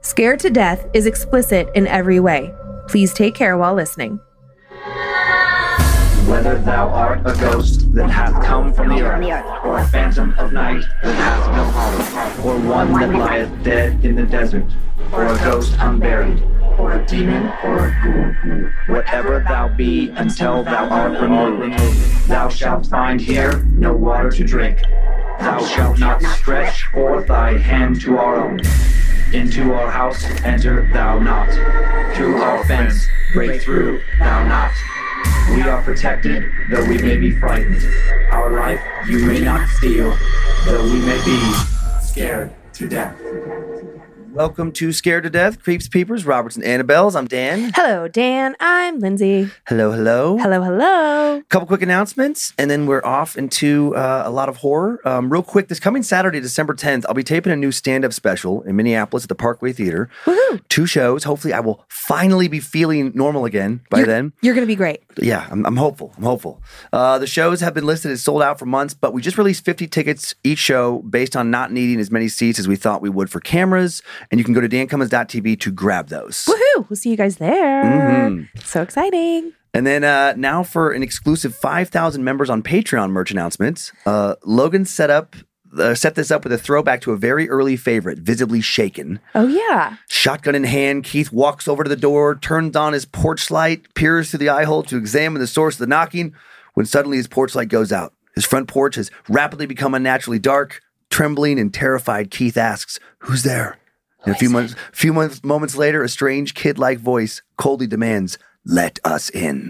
Scared to Death is explicit in every way. Please take care while listening. Whether thou art a ghost that hath come from the earth, or a phantom of night that hath no hollow, or one that lieth dead in the desert, or a ghost unburied, or a demon, or a ghoul, whatever thou be, until thou art removed, thou shalt find here no water to drink. Thou shalt not stretch forth thy hand to our own. Into our house enter thou not. Through our fence break through thou not. We are protected, though we may be frightened. Our life you may not steal, though we may be scared to death. Welcome to Scared to Death, Creeps, Peepers, Roberts, and Annabelles. I'm Dan. Hello, Dan. I'm Lindsay. Hello, hello. Hello, hello. Couple quick announcements, and then we're off into a lot of horror. Real quick, this coming Saturday, December 10th, I'll be taping a new stand-up special in Minneapolis at the Parkway Theater. Woohoo! 2 shows. Hopefully, I will finally be feeling normal again by then. You're going to be great. Yeah, I'm hopeful. The shows have been listed as sold out for months, but we just released 50 tickets each show based on not needing as many seats as we thought we would for cameras, and you can go to dancummins.tv to grab those. Woohoo! We'll see you guys there. Mm-hmm. So exciting. And then now for an exclusive 5,000 members on Patreon merch announcements, Logan set this up with a throwback to a very early favorite, Visibly Shaken. Oh, yeah. Shotgun in hand, Keith walks over to the door, turns on his porch light, peers through the eye hole to examine the source of the knocking, when suddenly his porch light goes out. His front porch has rapidly become unnaturally dark. Trembling and terrified, Keith asks, "Who's there?" And a few moments later, a strange kid-like voice coldly demands, "Let us in."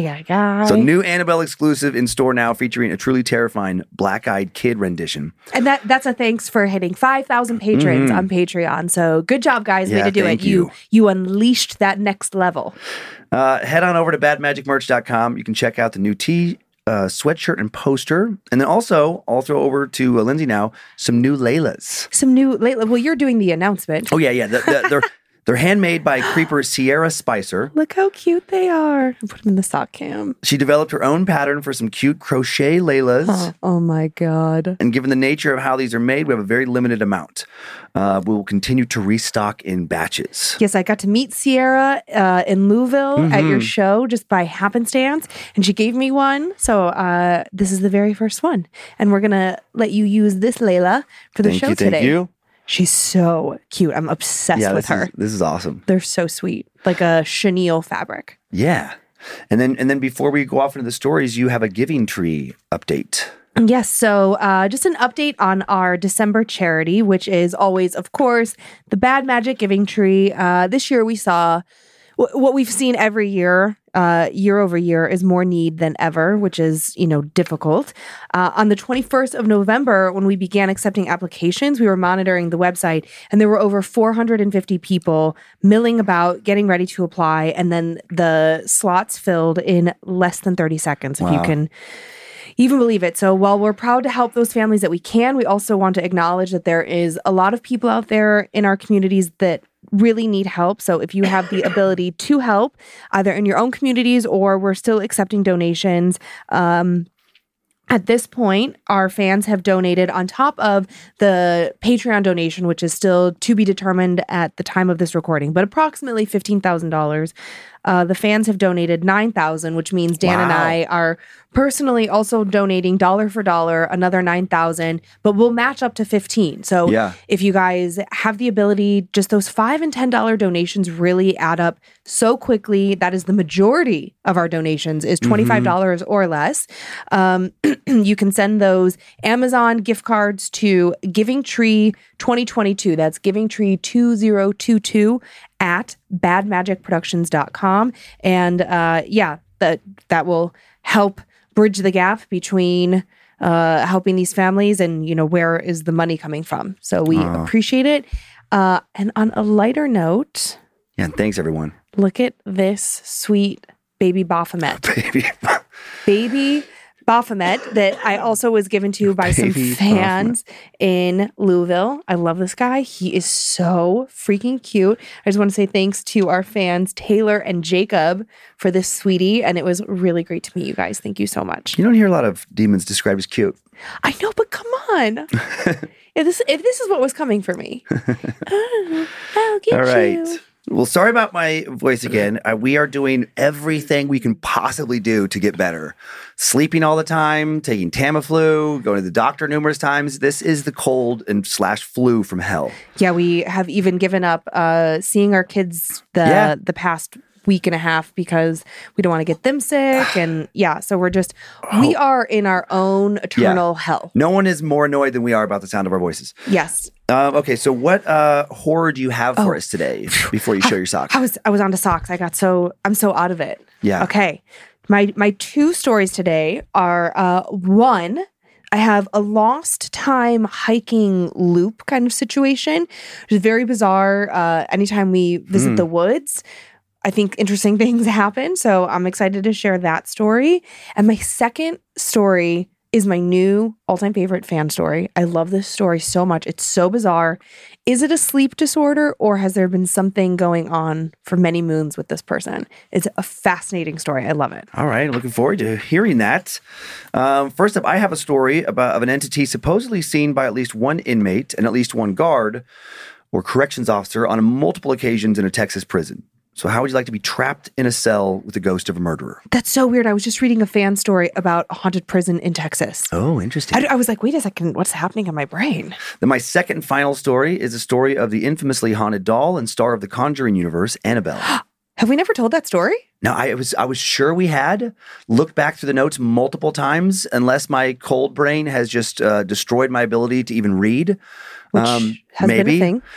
So new Annabelle exclusive in store now, featuring a truly terrifying black-eyed kid rendition. And that's a thanks for hitting 5,000 patrons on Patreon. So good job, guys. Way to do it. You unleashed that next level. Head on over to badmagicmerch.com. You can check out the new tee, sweatshirt and poster. And then also, I'll throw over to Lindsay now, some new Laylas. Well, you're doing the announcement. Oh, yeah. They're handmade by creeper Sierra Spicer. Look how cute they are. I put them in the sock cam. She developed her own pattern for some cute crochet Laylas. Oh my God. And given the nature of how these are made, we have a very limited amount. We will continue to restock in batches. Yes, I got to meet Sierra in Louisville at your show just by happenstance, and she gave me one. So this is the very first one. And we're going to let you use this Layla for the show today. Thank you. She's so cute. I'm obsessed with her. This is awesome. They're so sweet. Like a chenille fabric. Yeah. And then before we go off into the stories, you have a Giving Tree update. Yes. So just an update on our December charity, which is always, of course, the Bad Magic Giving Tree. This year we saw what we've seen every year, year over year, is more need than ever, which is, difficult. On the 21st of November, when we began accepting applications, we were monitoring the website, and there were over 450 people milling about, getting ready to apply, and then the slots filled in less than 30 seconds, if you can even believe it. So while we're proud to help those families that we can, we also want to acknowledge that there is a lot of people out there in our communities that really need help. So if you have the ability to help, either in your own communities or we're still accepting donations, at this point, our fans have donated on top of the Patreon donation, which is still to be determined at the time of this recording, but approximately $15,000. The fans have donated $9,000, which means Dan and I are personally also donating dollar for dollar another $9,000, but we'll match up to $15,000. So if you guys have the ability, just those $5 and $10 donations really add up so quickly. That is the majority of our donations is $25 or less. You can send those Amazon gift cards to Giving Tree 2022. That's Giving Tree 2022 at badmagicproductions.com. And that will help bridge the gap between helping these families and, where is the money coming from. So we appreciate it. And on a lighter note. Yeah, thanks everyone. Look at this sweet baby Baphomet. Baby Baphomet that I also was given to by some fans in Louisville. I love this guy. He is so freaking cute. I just want to say thanks to our fans, Taylor and Jacob, for this sweetie. And it was really great to meet you guys. Thank you so much. You don't hear a lot of demons described as cute. I know, but come on. If this is what was coming for me. Oh, how get All right. you. Well, sorry about my voice again. We are doing everything we can possibly do to get better. Sleeping all the time, taking Tamiflu, going to the doctor numerous times. This is the cold and / flu from hell. Yeah, we have even given up seeing our kids the past week and a half because we don't want to get them sick. And so we are in our own eternal hell. No one is more annoyed than we are about the sound of our voices. Yes. Okay, so what horror do you have for us today before you show your socks? I was onto socks. I'm so out of it. Yeah. Okay. My 2 stories today are one, I have a lost time hiking loop kind of situation, which is very bizarre. Anytime we visit the woods, I think interesting things happen. So I'm excited to share that story. And my second story is my new all-time favorite fan story. I love this story so much. It's so bizarre. Is it a sleep disorder or has there been something going on for many moons with this person? It's a fascinating story. I love it. All right, looking forward to hearing that. First up, I have a story of an entity supposedly seen by at least one inmate and at least one guard or corrections officer on multiple occasions in a Texas prison. So how would you like to be trapped in a cell with the ghost of a murderer? That's so weird. I was just reading a fan story about a haunted prison in Texas. Oh, interesting. I was like, wait a second, what's happening in my brain? Then my second and final story is a story of the infamously haunted doll and star of the Conjuring universe, Annabelle. Have we never told that story? No, I was sure we had. Looked back through the notes multiple times, unless my cold brain has just destroyed my ability to even read. Which has been a thing.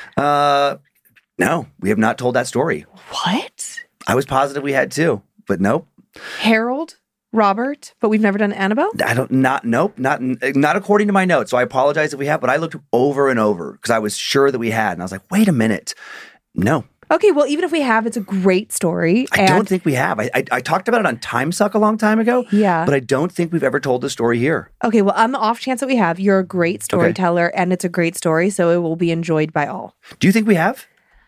No, we have not told that story. What? I was positive we had too, but nope. Harold, Robert, but we've never done Annabelle? Not according to my notes. So I apologize if we have, but I looked over and over because I was sure that we had. And I was like, wait a minute. No. Okay, well, even if we have, it's a great story. I don't think we have. I talked about it on Time Suck a long time ago. Yeah. But I don't think we've ever told the story here. Okay, well, on the off chance that we have, you're a great storyteller and it's a great story, so it will be enjoyed by all. Do you think we have?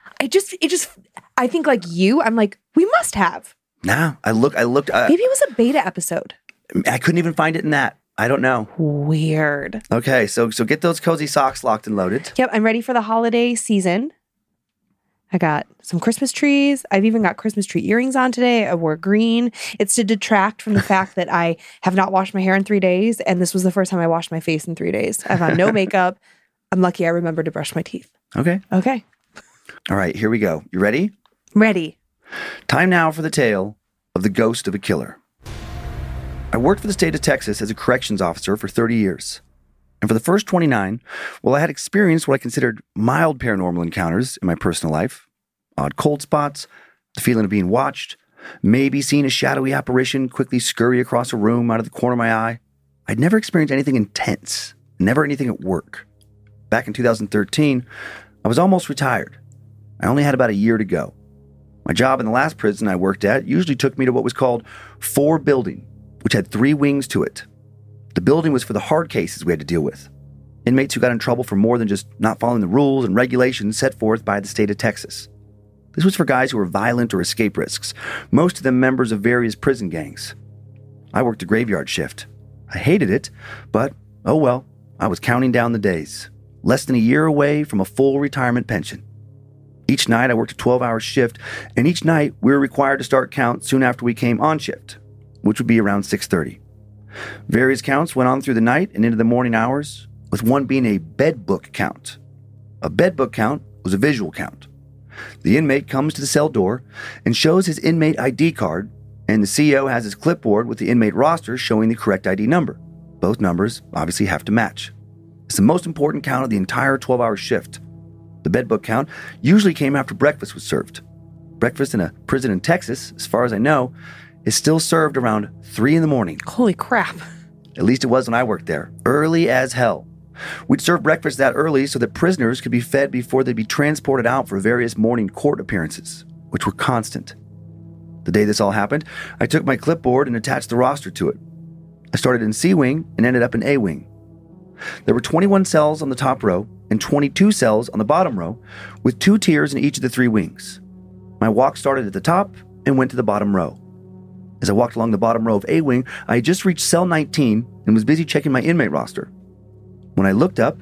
I think like you, I'm like, we must have. No, I looked. Maybe it was a beta episode. I couldn't even find it in that. I don't know. Weird. Okay, so get those cozy socks locked and loaded. Yep, I'm ready for the holiday season. I got some Christmas trees. I've even got Christmas tree earrings on today. I wore green. It's to detract from the fact that I have not washed my hair in 3 days, and this was the first time I washed my face in 3 days. I've on no makeup. I'm lucky I remembered to brush my teeth. Okay. All right, here we go. You ready? Ready. Time now for the tale of the ghost of a killer. I worked for the state of Texas as a corrections officer for 30 years. And for the first 29, I had experienced what I considered mild paranormal encounters in my personal life. Odd cold spots, the feeling of being watched, maybe seeing a shadowy apparition quickly scurry across a room out of the corner of my eye. I'd never experienced anything intense, never anything at work. Back in 2013, I was almost retired. I only had about a year to go. My job in the last prison I worked at usually took me to what was called 4 building, which had 3 wings to it. The building was for the hard cases we had to deal with. Inmates who got in trouble for more than just not following the rules and regulations set forth by the state of Texas. This was for guys who were violent or escape risks, most of them members of various prison gangs. I worked a graveyard shift. I hated it, but oh well, I was counting down the days. Less than a year away from a full retirement pension. Each night I worked a 12-hour shift, and each night we were required to start count soon after we came on shift, which would be around 6:30. Various counts went on through the night and into the morning hours, with one being a bed book count. A bed book count was a visual count. The inmate comes to the cell door and shows his inmate ID card, and the CO has his clipboard with the inmate roster showing the correct ID number. Both numbers obviously have to match. It's the most important count of the entire 12-hour shift. The bedbook count usually came after breakfast was served. Breakfast in a prison in Texas, as far as I know, is still served around 3 in the morning. Holy crap. At least it was when I worked there. Early as hell. We'd serve breakfast that early so that prisoners could be fed before they'd be transported out for various morning court appearances, which were constant. The day this all happened, I took my clipboard and attached the roster to it. I started in C wing and ended up in A wing. There were 21 cells on the top row and 22 cells on the bottom row, with 2 tiers in each of the 3 wings. My walk started at the top and went to the bottom row. As I walked along the bottom row of A wing, I had just reached cell 19 and was busy checking my inmate roster. When I looked up,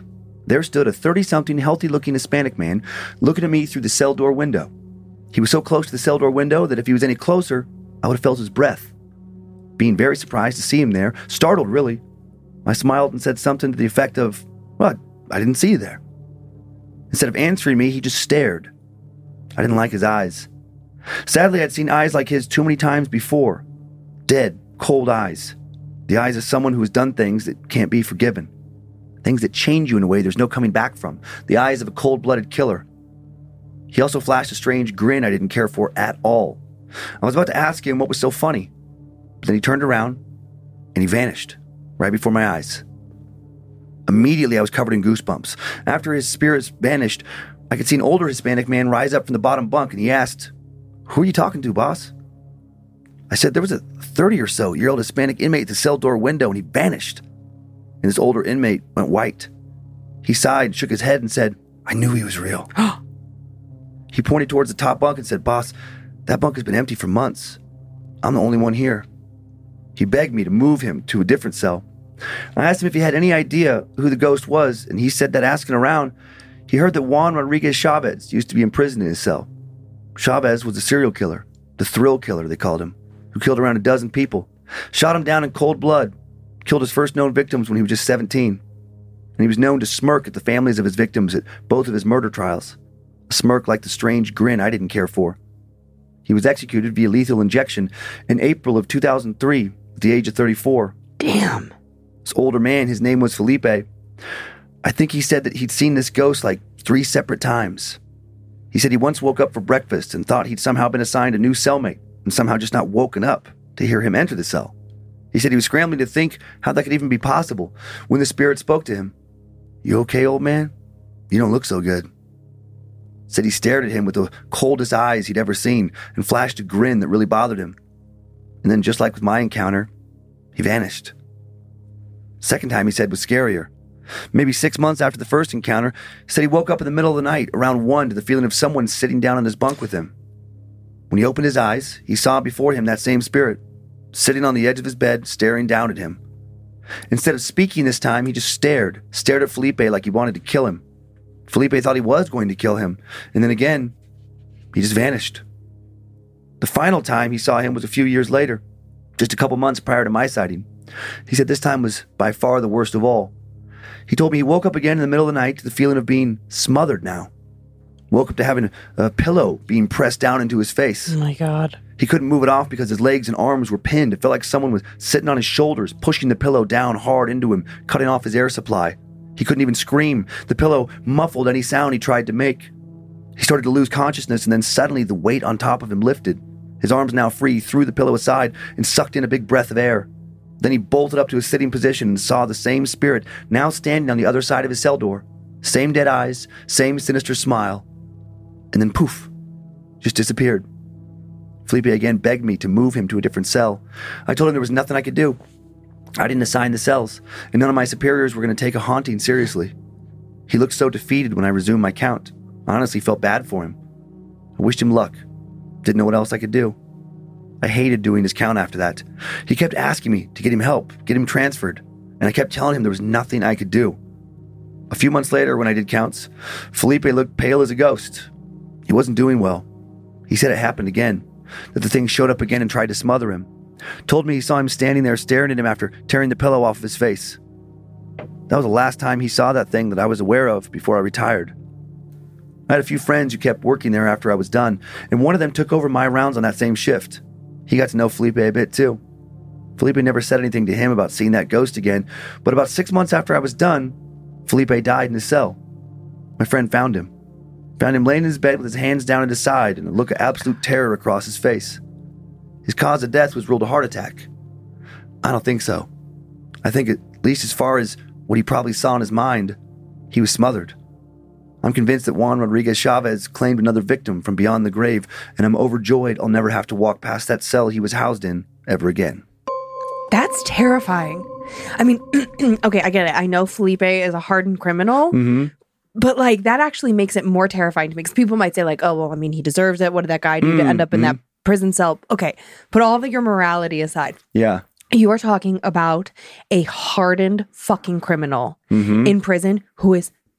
there stood a 30-something, healthy-looking Hispanic man looking at me through the cell door window. He was so close to the cell door window that if he was any closer, I would have felt his breath. Being very surprised to see him there, startled really, I smiled and said something to the effect of, "Well, I didn't see you there." Instead of answering me, he just stared. I didn't like his eyes. Sadly, I'd seen eyes like his too many times before. Dead, cold eyes. The eyes of someone who has done things that can't be forgiven. Things that change you in a way there's no coming back from. The eyes of a cold-blooded killer. He also flashed a strange grin I didn't care for at all. I was about to ask him what was so funny, but then he turned around and he vanished right before my eyes. Immediately, I was covered in goosebumps. After his spirits vanished, I could see an older Hispanic man rise up from the bottom bunk, and he asked, "Who are you talking to, boss?" I said there was a 30 or so year old Hispanic inmate at the cell door window, and he vanished. And this older inmate went white. He sighed, shook his head, and said, "I knew he was real." He pointed towards the top bunk and said, "Boss, that bunk has been empty for months. I'm the only one here." He begged me to move him to a different cell. I asked him if he had any idea who the ghost was, and he said that asking around, he heard that Juan Rodriguez Chavez used to be in prison in his cell. Chavez was a serial killer, the thrill killer they called him, who killed around a dozen people, shot him down in cold blood, killed his first known victims when he was just 17. And he was known to smirk at the families of his victims at both of his murder trials, a smirk like the strange grin I didn't care for. He was executed via lethal injection in April of 2003 at the age of 34. Damn. This older man, his name was Felipe. I think he said that he'd seen this ghost like 3 separate times. He said he once woke up for breakfast and thought he'd somehow been assigned a new cellmate and somehow just not woken up to hear him enter the cell. He said he was scrambling to think how that could even be possible when the spirit spoke to him. "You okay, old man? You don't look so good." Said he stared at him with the coldest eyes he'd ever seen and flashed a grin that really bothered him. And then, just like with my encounter, he vanished. Second time, he said, was scarier. Maybe 6 months after the first encounter, he said he woke up in the middle of the night, around 1, to the feeling of someone sitting down on his bunk with him. When he opened his eyes, he saw before him that same spirit, sitting on the edge of his bed, staring down at him. Instead of speaking this time, he just stared at Felipe like he wanted to kill him. Felipe thought he was going to kill him, and then again, he just vanished. The final time he saw him was a few years later, just a couple months prior to my sighting. He said this time was by far the worst of all. He told me he woke up again in the middle of the night to the feeling of being smothered now. Woke up to having a pillow being pressed down into his face. Oh my God. He couldn't move it off because his legs and arms were pinned. It felt like someone was sitting on his shoulders, pushing the pillow down hard into him, cutting off his air supply. He couldn't even scream. The pillow muffled any sound he tried to make. He started to lose consciousness, and then suddenly the weight on top of him lifted. His arms now free, threw the pillow aside and sucked in a big breath of air. Then he bolted up to a sitting position and saw the same spirit now standing on the other side of his cell door. Same dead eyes, same sinister smile. And then poof, just disappeared. Felipe again begged me to move him to a different cell. I told him there was nothing I could do. I didn't assign the cells, and none of my superiors were going to take a haunting seriously. He looked so defeated when I resumed my count. I honestly felt bad for him. I wished him luck. Didn't know what else I could do. I hated doing his count after that. He kept asking me to get him help, get him transferred, and I kept telling him there was nothing I could do. A few months later, when I did counts, Felipe looked pale as a ghost. He wasn't doing well. He said it happened again, that the thing showed up again and tried to smother him. Told me he saw him standing there staring at him after tearing the pillow off of his face. That was the last time he saw that thing that I was aware of before I retired. I had a few friends who kept working there after I was done, and one of them took over my rounds on that same shift. He got to know Felipe a bit too. Felipe never said anything to him about seeing that ghost again, but about 6 months after I was done, Felipe died in his cell. My friend found him. Found him laying in his bed with his hands down at his side and a look of absolute terror across his face. His cause of death was ruled a heart attack. I don't think so. I think, at least as far as what he probably saw in his mind, he was smothered. I'm convinced that Juan Rodriguez Chavez claimed another victim from beyond the grave, and I'm overjoyed I'll never have to walk past that cell he was housed in ever again. That's terrifying. I mean, okay, I get it. I know Felipe is a hardened criminal, but like that actually makes it more terrifying to me because people might say like, oh, well, I mean, he deserves it. What did that guy do to end up in that prison cell? Okay, put all of your morality aside. Yeah. You are talking about a hardened fucking criminal in prison who is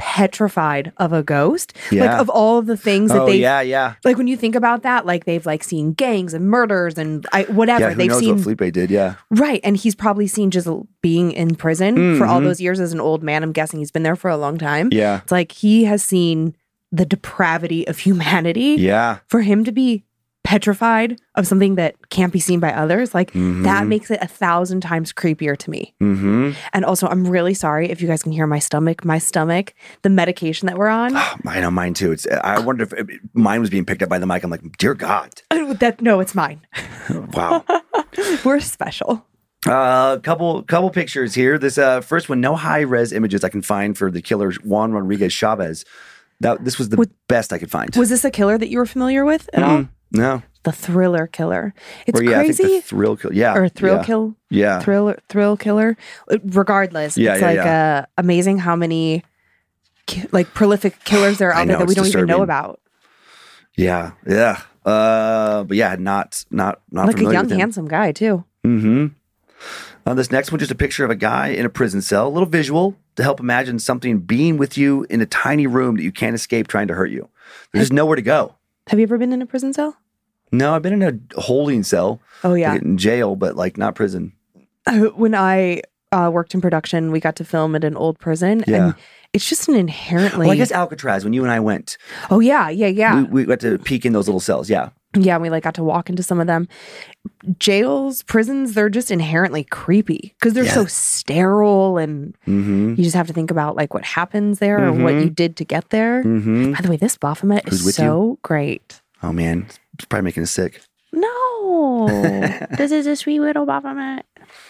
petrified of a ghost. Yeah. Like of all of the things that Oh, they yeah. like when you think about that, like they've like seen gangs and murders and whatever. Yeah, who They've knows seen what Felipe did, yeah. right. And he's probably seen just being in prison for all those years as an old man. I'm guessing he's been there for a long time. Yeah. It's like he has seen the depravity of humanity. Yeah. For him to be petrified of something that can't be seen by others, like that makes it 1,000 times creepier to me. Mm-hmm. And also, I'm really sorry if you guys can hear my stomach, the medication that we're on. I know, mine too. I wonder if mine was being picked up by the mic. I'm like, dear God. No, it's mine. Wow. We're special. Couple pictures here. This first one, no high-res images I can find for the killer Juan Rodriguez Chavez. This was the best I could find. Was this a killer that you were familiar with at all? No. The Thriller Killer. It's I think crazy. the Thrill Kill. Yeah. Or Thrill yeah. Kill. Yeah. Thrill Killer. Regardless, Yeah, it's yeah, amazing how many like prolific killers there are out there that we don't even know about. Yeah. Yeah. But yeah, not Like familiar a young, with him. handsome guy too. Mm-hmm. This next one, just a picture of a guy in a prison cell. A little visual to help imagine something being with you in a tiny room that you can't escape trying to hurt you. There's just nowhere to go. Have you ever been in a prison cell? No, I've been in a holding cell. Oh, yeah. Like in jail, but like not prison. When I worked in production, we got to film at an old prison. Yeah. And it's just an inherently... Well, I guess Alcatraz, when you and I went. Oh, yeah. We got to peek in those little cells, yeah. Yeah, we got to walk into some of them. Jails, prisons, they're just inherently creepy because they're so sterile and you just have to think about like what happens there or what you did to get there. By the way, this Baphomet is so great. Oh, man. It's probably making us sick. No. This is a sweet little Baphomet.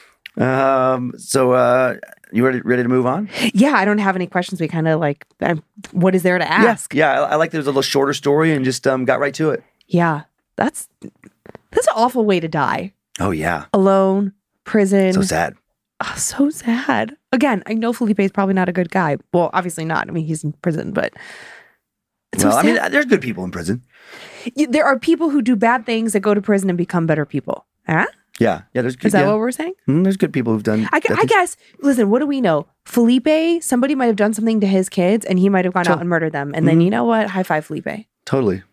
So you ready to move on? Yeah, I don't have any questions. We kind of like, what is there to ask? Yeah, I like that it was a little shorter story and just got right to it. Yeah, that's an awful way to die. Oh, yeah. Alone, prison. So sad. Oh, so sad. Again, I know Felipe is probably not a good guy. Well, obviously not. I mean, he's in prison, but it's so sad. I mean, there's good people in prison. There are people who do bad things that go to prison and become better people. Huh? Yeah, there's good. Is that what we're saying? There's good people who've done. I guess. Listen, what do we know? Felipe, somebody might have done something to his kids, and he might have gone out and murdered them. And then you know what? High five, Felipe. Totally.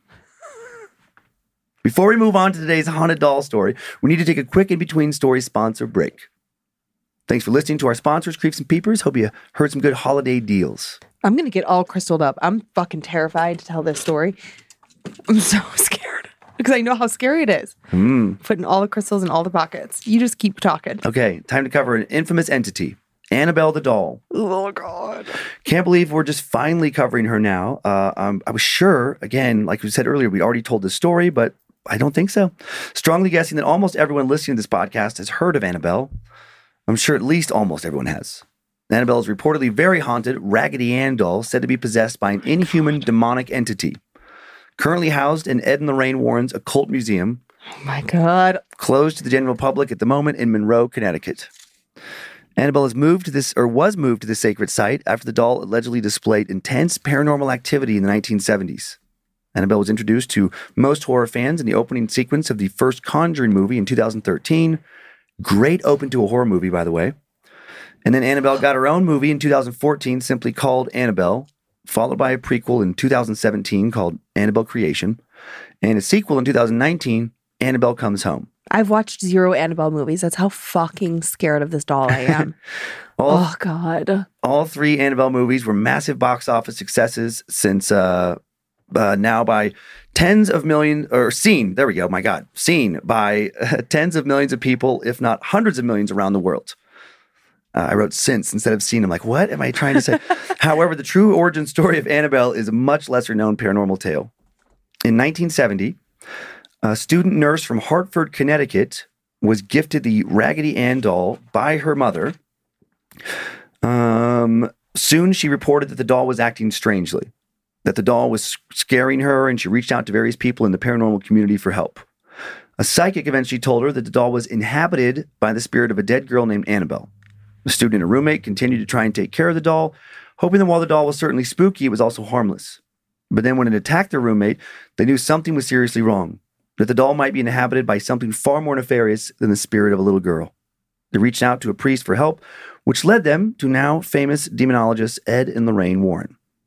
Before we move on to today's haunted doll story, we need to take a quick in-between story sponsor break. Thanks for listening to our sponsors, Creeps and Peepers. Hope you heard some good holiday deals. I'm going to get all crystalled up. I'm fucking terrified to tell this story. I'm so scared because I know how scary it is. Putting all the crystals in all the pockets. You just keep talking. Okay, time to cover an infamous entity, Annabelle the doll. Oh, God. Can't believe we're just finally covering her now. I was sure, again, like we said earlier, we already told this story, but I don't think so. Strongly guessing that almost everyone listening to this podcast has heard of Annabelle. I'm sure at least almost everyone has. Annabelle is reportedly very haunted, Raggedy Ann doll said to be possessed by an inhuman demonic entity. Currently housed in Ed and Lorraine Warren's Occult Museum. Oh, my God. Closed to the general public at the moment in Monroe, Connecticut. Annabelle was moved to this sacred site after the doll allegedly displayed intense paranormal activity in the 1970s. Annabelle was introduced to most horror fans in the opening sequence of the first Conjuring movie in 2013. Great open to a horror movie, by the way. And then Annabelle got her own movie in 2014, simply called Annabelle, followed by a prequel in 2017 called Annabelle Creation, and a sequel in 2019, Annabelle Comes Home. I've watched 0 Annabelle movies. That's how fucking scared of this doll I am. Oh, God. All 3 Annabelle movies were massive box office successes since now by tens of millions, or seen by tens of millions of people, if not hundreds of millions around the world. I wrote since instead of seen. I'm like, what am I trying to say? However, the true origin story of Annabelle is a much lesser known paranormal tale. In 1970, a student nurse from Hartford, Connecticut was gifted the Raggedy Ann doll by her mother. Soon she reported that the doll was acting strangely, that the doll was scaring her, and she reached out to various people in the paranormal community for help. A psychic eventually told her that the doll was inhabited by the spirit of a dead girl named Annabelle. The student and a roommate continued to try and take care of the doll, hoping that while the doll was certainly spooky, it was also harmless. But then when it attacked their roommate, they knew something was seriously wrong, that the doll might be inhabited by something far more nefarious than the spirit of a little girl. They reached out to a priest for help, which led them to now famous demonologists Ed and Lorraine Warren.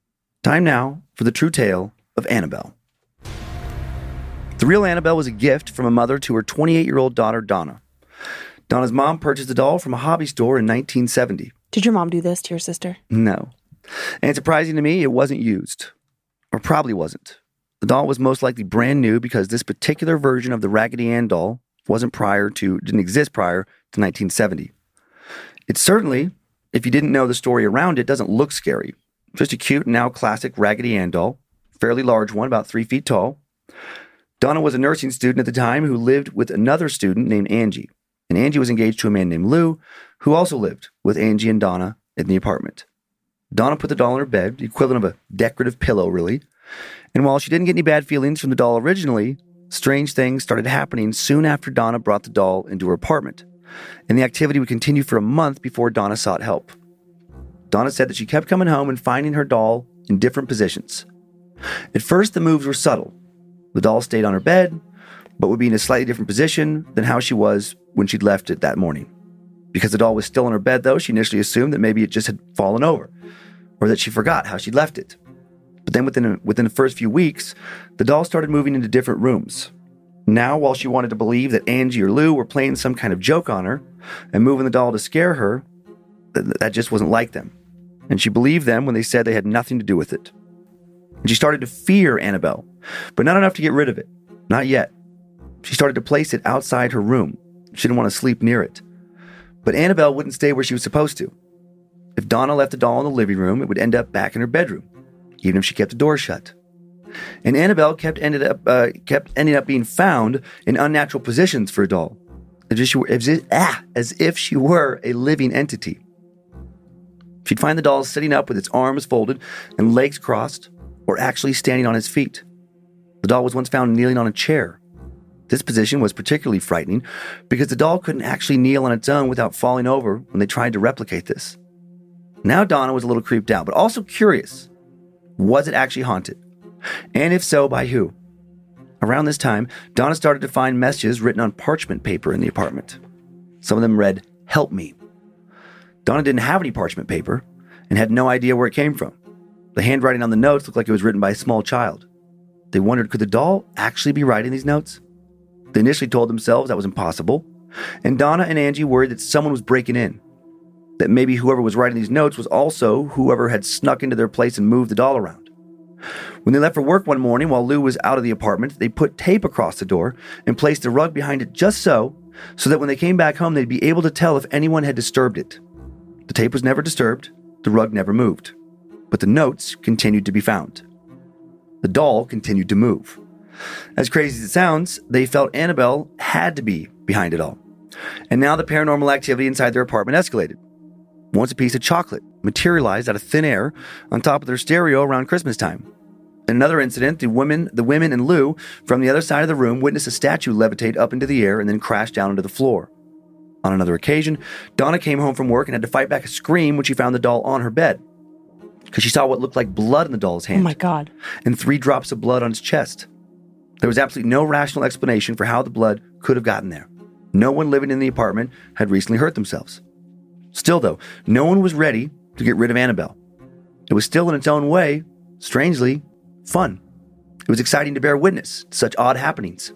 Time now for the true tale of Annabelle. The real Annabelle was a gift from a mother to her 28-year-old daughter, Donna. Donna's mom purchased the doll from a hobby store in 1970. Did your mom do this to your sister? No. And surprising to me, it wasn't used. Or probably wasn't. The doll was most likely brand new because this particular version of the Raggedy Ann doll didn't exist prior to 1970. It certainly, if you didn't know the story around it, doesn't look scary. Just a cute, now classic Raggedy Ann doll. Fairly large one, about 3 feet tall. Donna was a nursing student at the time who lived with another student named Angie. And Angie was engaged to a man named Lou, who also lived with Angie and Donna in the apartment. Donna put the doll in her bed, the equivalent of a decorative pillow, really. And while she didn't get any bad feelings from the doll originally, strange things started happening soon after Donna brought the doll into her apartment. And the activity would continue for a month before Donna sought help. Donna said that she kept coming home and finding her doll in different positions. At first, the moves were subtle. The doll stayed on her bed, but would be in a slightly different position than how she was when she'd left it that morning. Because the doll was still on her bed, though, she initially assumed that maybe it just had fallen over, or that she forgot how she'd left it. But then within the first few weeks, the doll started moving into different rooms. Now, while she wanted to believe that Angie or Lou were playing some kind of joke on her and moving the doll to scare her, that just wasn't like them. And she believed them when they said they had nothing to do with it. And she started to fear Annabelle, but not enough to get rid of it. Not yet. She started to place it outside her room. She didn't want to sleep near it. But Annabelle wouldn't stay where she was supposed to. If Donna left the doll in the living room, it would end up back in her bedroom, even if she kept the door shut. And Annabelle kept ending up being found in unnatural positions for a doll, as if she were a living entity. She'd find the doll sitting up with its arms folded and legs crossed, or actually standing on its feet. The doll was once found kneeling on a chair. This position was particularly frightening because the doll couldn't actually kneel on its own without falling over when they tried to replicate this. Now Donna was a little creeped out, but also curious. Was it actually haunted? And if so, by who? Around this time, Donna started to find messages written on parchment paper in the apartment. Some of them read, "Help me." Donna didn't have any parchment paper and had no idea where it came from. The handwriting on the notes looked like it was written by a small child. They wondered, could the doll actually be writing these notes? They initially told themselves that was impossible, and Donna and Angie worried that someone was breaking in, that maybe whoever was writing these notes was also whoever had snuck into their place and moved the doll around. When they left for work one morning while Lou was out of the apartment, they put tape across the door and placed a rug behind it just so that when they came back home, they'd be able to tell if anyone had disturbed it. The tape was never disturbed, the rug never moved, but the notes continued to be found. The doll continued to move. As crazy as it sounds, they felt Annabelle had to be behind it all. And now the paranormal activity inside their apartment escalated. Once a piece of chocolate materialized out of thin air on top of their stereo around Christmas time. In another incident, the women and Lou from the other side of the room witnessed a statue levitate up into the air and then crash down into the floor. On another occasion, Donna came home from work and had to fight back a scream when she found the doll on her bed, because she saw what looked like blood in the doll's hand. Oh my God. And 3 drops of blood on its chest. There was absolutely no rational explanation for how the blood could have gotten there. No one living in the apartment had recently hurt themselves. Still, though, no one was ready to get rid of Annabelle. It was still in its own way, strangely, fun. It was exciting to bear witness to such odd happenings.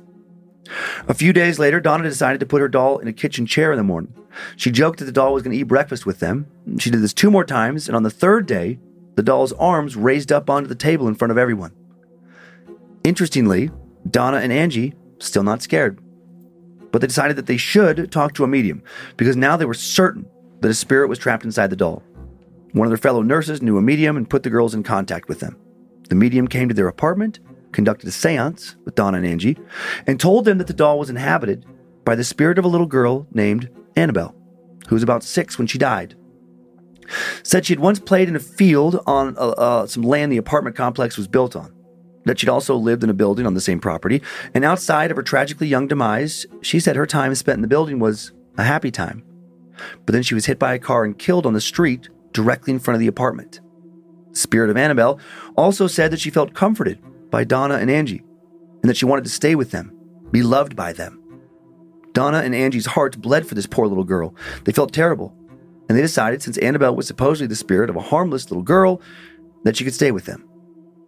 A few days later, Donna decided to put her doll in a kitchen chair in the morning. She joked that the doll was going to eat breakfast with them. She did this 2 more times, and on the 3rd day, the doll's arms raised up onto the table in front of everyone. Interestingly, Donna and Angie, still not scared, but they decided that they should talk to a medium because now they were certain that a spirit was trapped inside the doll. One of their fellow nurses knew a medium and put the girls in contact with them. The medium came to their apartment, conducted a seance with Donna and Angie, and told them that the doll was inhabited by the spirit of a little girl named Annabelle, who was about 6 when she died. Said she had once played in a field on some land the apartment complex was built on. That she'd also lived in a building on the same property. And outside of her tragically young demise, she said her time spent in the building was a happy time. But then she was hit by a car and killed on the street directly in front of the apartment. The spirit of Annabelle also said that she felt comforted by Donna and Angie, and that she wanted to stay with them, be loved by them. Donna and Angie's hearts bled for this poor little girl. They felt terrible. And they decided, since Annabelle was supposedly the spirit of a harmless little girl, that she could stay with them.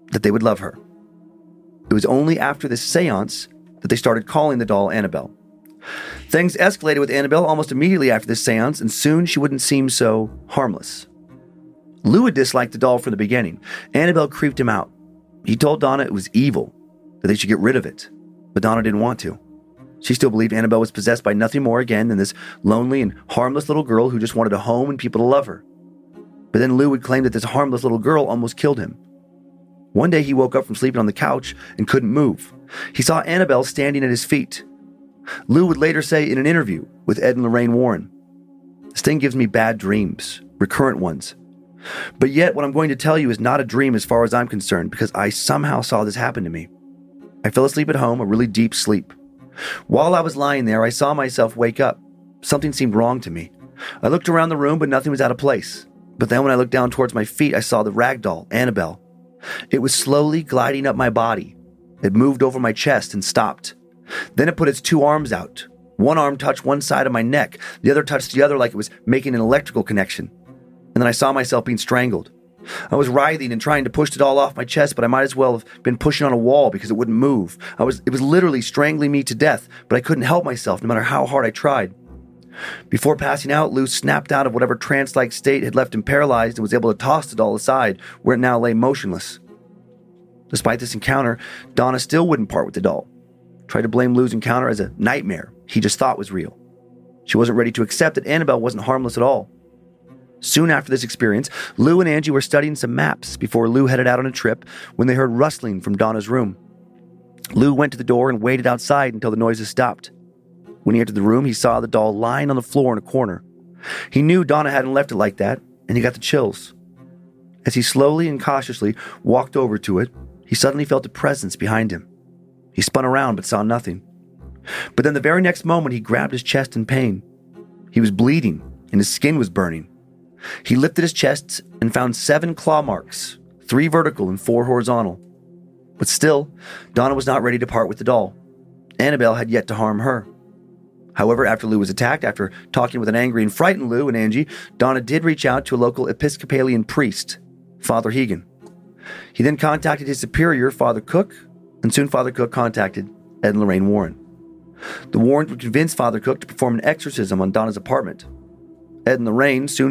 that they would love her. It was only after this seance that they started calling the doll Annabelle. Things escalated with Annabelle almost immediately after this seance, and soon she wouldn't seem so harmless. Lou had disliked the doll from the beginning. Annabelle creeped him out. He told Donna it was evil, that they should get rid of it, but Donna didn't want to. She still believed Annabelle was possessed by nothing more again than this lonely and harmless little girl who just wanted a home and people to love her. But then Lou would claim that this harmless little girl almost killed him. One day he woke up from sleeping on the couch and couldn't move. He saw Annabelle standing at his feet. Lou would later say in an interview with Ed and Lorraine Warren, "This thing gives me bad dreams, recurrent ones. But yet what I'm going to tell you is not a dream as far as I'm concerned, because I somehow saw this happen to me. I fell asleep at home, a really deep sleep. While I was lying there, I saw myself wake up. Something seemed wrong to me. I looked around the room, but nothing was out of place. But then when I looked down towards my feet, I saw the rag doll, Annabelle. It was slowly gliding up my body. It moved over my chest and stopped. Then it put its two arms out. One arm touched one side of my neck. The other touched the other like it was making an electrical connection. And then I saw myself being strangled. I was writhing and trying to push it all off my chest, but I might as well have been pushing on a wall because it wouldn't move. It was literally strangling me to death, but I couldn't help myself no matter how hard I tried. Before passing out, Lou snapped out of whatever trance-like state had left him paralyzed and was able to toss the doll aside, where it now lay motionless. Despite this encounter, Donna still wouldn't part with the doll. Tried to blame Lou's encounter as a nightmare he just thought was real. She wasn't ready to accept that Annabelle wasn't harmless at all. Soon after this experience, Lou and Angie were studying some maps before Lou headed out on a trip when they heard rustling from Donna's room. Lou went to the door and waited outside until the noises stopped. When he entered the room, he saw the doll lying on the floor in a corner. He knew Donna hadn't left it like that, and he got the chills. As he slowly and cautiously walked over to it, he suddenly felt a presence behind him. He spun around but saw nothing. But then the very next moment, he grabbed his chest in pain. He was bleeding, and his skin was burning. He lifted his chest and found 7 claw marks, 3 vertical and 4 horizontal. But still, Donna was not ready to part with the doll. Annabelle had yet to harm her. However, after Lou was attacked, after talking with an angry and frightened Lou and Angie, Donna did reach out to a local Episcopalian priest, Father Hegan. He then contacted his superior, Father Cook, and soon Father Cook contacted Ed and Lorraine Warren. The Warrens would convince Father Cook to perform an exorcism on Donna's apartment. Ed and Lorraine soon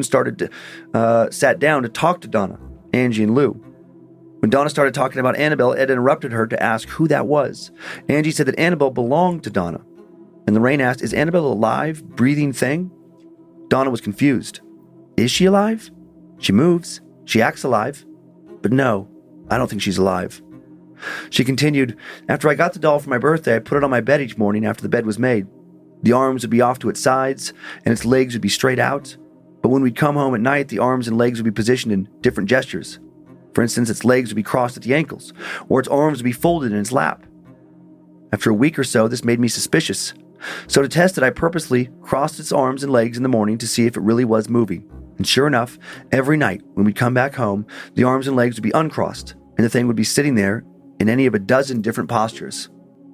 sat down to talk to Donna, Angie, and Lou. When Donna started talking about Annabelle, Ed interrupted her to ask who that was. Angie said that Annabelle belonged to Donna. And Lorraine asked, "Is Annabelle a live, breathing thing?" Donna was confused. Is she alive? She moves. She acts alive. But no, I don't think she's alive. She continued, "After I got the doll for my birthday, I put it on my bed each morning after the bed was made. The arms would be off to its sides, and its legs would be straight out. But when we'd come home at night, the arms and legs would be positioned in different gestures. For instance, its legs would be crossed at the ankles, or its arms would be folded in its lap. After a week or so, this made me suspicious. So to test it, I purposely crossed its arms and legs in the morning to see if it really was moving. And sure enough, every night when we'd come back home, the arms and legs would be uncrossed, and the thing would be sitting there in any of a dozen different postures."